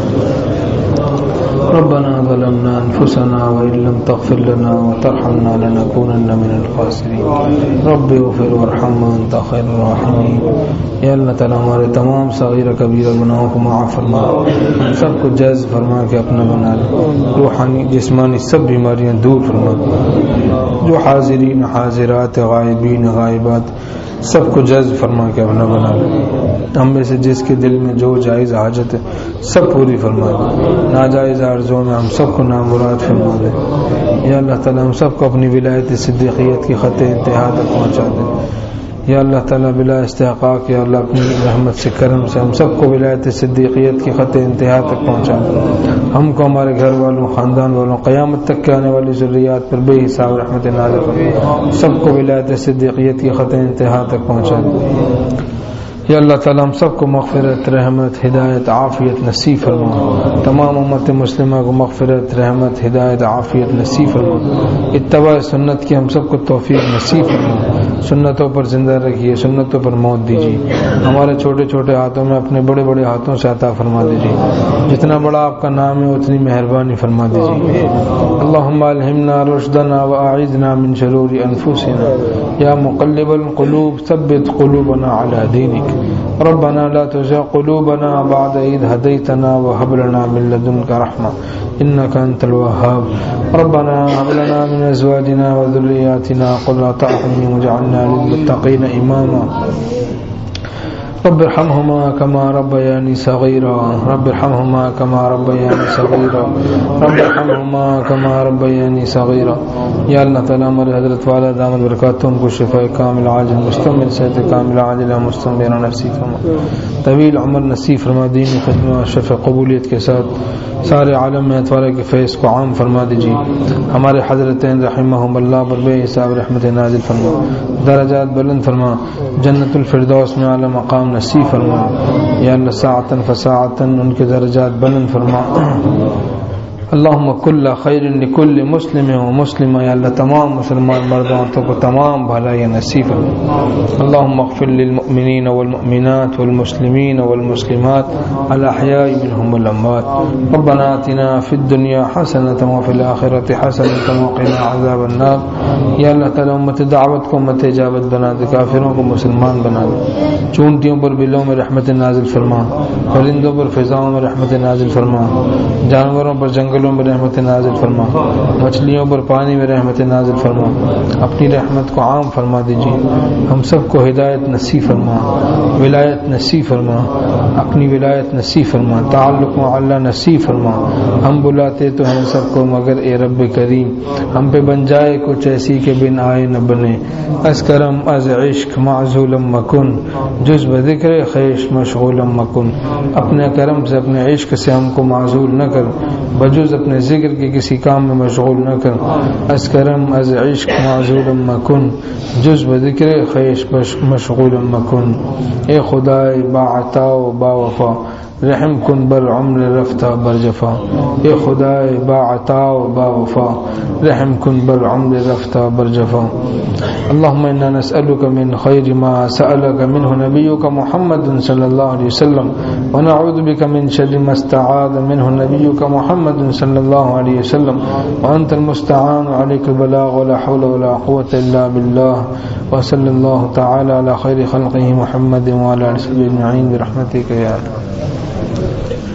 ربنا ظلمنا أنفسنا وإن لم تغفر لنا وترحمنا لنكونن من الخاسرين رب اغفر وارحم وأنت خير الراحمين یا اللہ تعالیٰ ہمارے تمام صغیر کبیرہ گناہوں کو معاف فرما سب کو جائز فرما کے اپنا بنا لے روحانی جسمانی سب بیماریاں دور فرما جو حاضرین حاضرات غائبین غائبات سب کو جذب فرما کے اپنا بنا لے ہم میں سے جس کے دل میں جو جائز حاجت ہے سب پوری فرما دے ناجائز عرضوں میں ہم سب کو نامراد فرما دے یا اللہ تعالیٰ ہم سب کو اپنی ولایت صدیقیت کی خط انتہا تک پہنچا دے یا اللہ تعالیٰ بلا استحقاق یا اللہ اپنی رحمت سے کرم سے ہم سب کو ولایت صدیقیت کی خط انتہا تک پہنچا دے ہم کو ہمارے گھر والوں خاندان والوں قیامت تک کے آنے والی ضروریات پر بے حساب رحمت نازل فرما سب کو ولایت صدیقیت کی خط انتہا تک پہنچا دے یا اللہ تعالیٰ ہم سب کو مغفرت رحمت ہدایت عافیت نصیب فرما تمام امت مسلمہ کو مغفرت رحمت ہدایت عافیت نصیب فرما اتباع سنت کی ہم سب کو توفیق نصیب فرما سنتوں پر زندہ رکھیے سنتوں پر موت دیجیے ہمارے چھوٹے چھوٹے ہاتھوں میں اپنے بڑے بڑے ہاتھوں سے عطا فرما دیجیے جتنا بڑا آپ کا نام ہے اتنی مہربانی فرما دیجیے اللہم الہمنا رشدنا واعذنا من شرور انفسنا یا مقلب القلوب ثبت قلوبنا على دینک ربنا لا تزغ قلوبنا بعد إذ هديتنا وهب لنا من لدنك رحمة إنك أنت الوهاب ربنا هب لنا من أزواجنا وذرياتنا قرة أعين واجعلنا للمتقين إماما رب ارحمهما كما ربياني صغيرا رب ارحمهما كما ربياني صغيرا رب ارحمهما كما ربياني صغيرا یا اللہ تعالیٰ ہمارے حضرت والا دامت برکاتہم کو شفاء کامل عاجل مستمر صحت کامل عاجل مستمر نصیب فرما طویل عمر نصیب فرما دین خدمہ شفع قبولیت کے ساتھ سارے عالم میں اتوارہ کے فیض کو عام فرما دیجیے ہمارے حضرتین رحمہم اللہ پر بے حساب رحمت نازل فرما درجات بلند فرما جنت الفردوس میں اعلی مقام نصیب فرما یا اللہ ساعتن فساعتن ان کے درجات بلند فرما اللہم کل خیر لکل مسلم و مسلمہ یا اللہ تمام مسلمان مرد عورتوں کو تمام بھلائی نصیب فرما اللہم اغفر للمؤمنین والمؤمنات والمسلمین والمسلمات الاحیاء منهم والاموات ربنا آتنا فی الدنیا حسنة وفی الآخرة حسنة وقنا عذاب النار یا اللہ تعالی امت دعوت کو امت اجابت بنا دے کافروں کو مسلمان بنا دے چونٹیوں پر بلوں میں رحمت نازل فرما پرندوں پر فضاؤں میں رحمت نازل فرما جانوروں پر جنگل جنگلوں میں رحمت نازل فرما، مچھلیوں پر پانی میں رحمت نازل فرما، اپنی رحمت کو عام فرما دیجیے، ہم سب کو ہدایت نصیب فرما، ولایت نصیب فرما، اپنی ولایت نصیب فرما، تعلق معلّہ نصیب فرما۔ ہم بلاتے تو ہیں سب کو مگر اے رب کریم ہم پہ بن جائے کچھ ایسی کہ بن آئے نہ بنے، از کرم از عشق معزولم مکن، جز بذکر خیش مشغولم مکن۔ اپنے کرم سے اپنے عشق سے ہم کو معزول نہ کر، بجز اپنے ذکر کے کسی کام میں مشغول نہ کر۔ از کرم از عشق معزولم مکن، جز بذکر خیش مشغولم مکن۔ اے خدا با عطا و با وفا رحم کن بر عمر رفتہ بر جفا، اے خدا با عطا و با وفا رحم کن بر عمر رفتہ بر جفا۔ اللهم انا نسألك من خير ما سألك منه نبيك محمد صلى الله عليه وسلم، ونعوذ بك من شر ما استعاذ منه نبيك محمد صلى الله عليه وسلم، وأنت المستعان عليك البلاغ ولا حول ولا قوة إلا بالله، وصلى الله تعالى على خير خلقه محمد وعلى آله وصحبه أجمعين برحمتك يا الله۔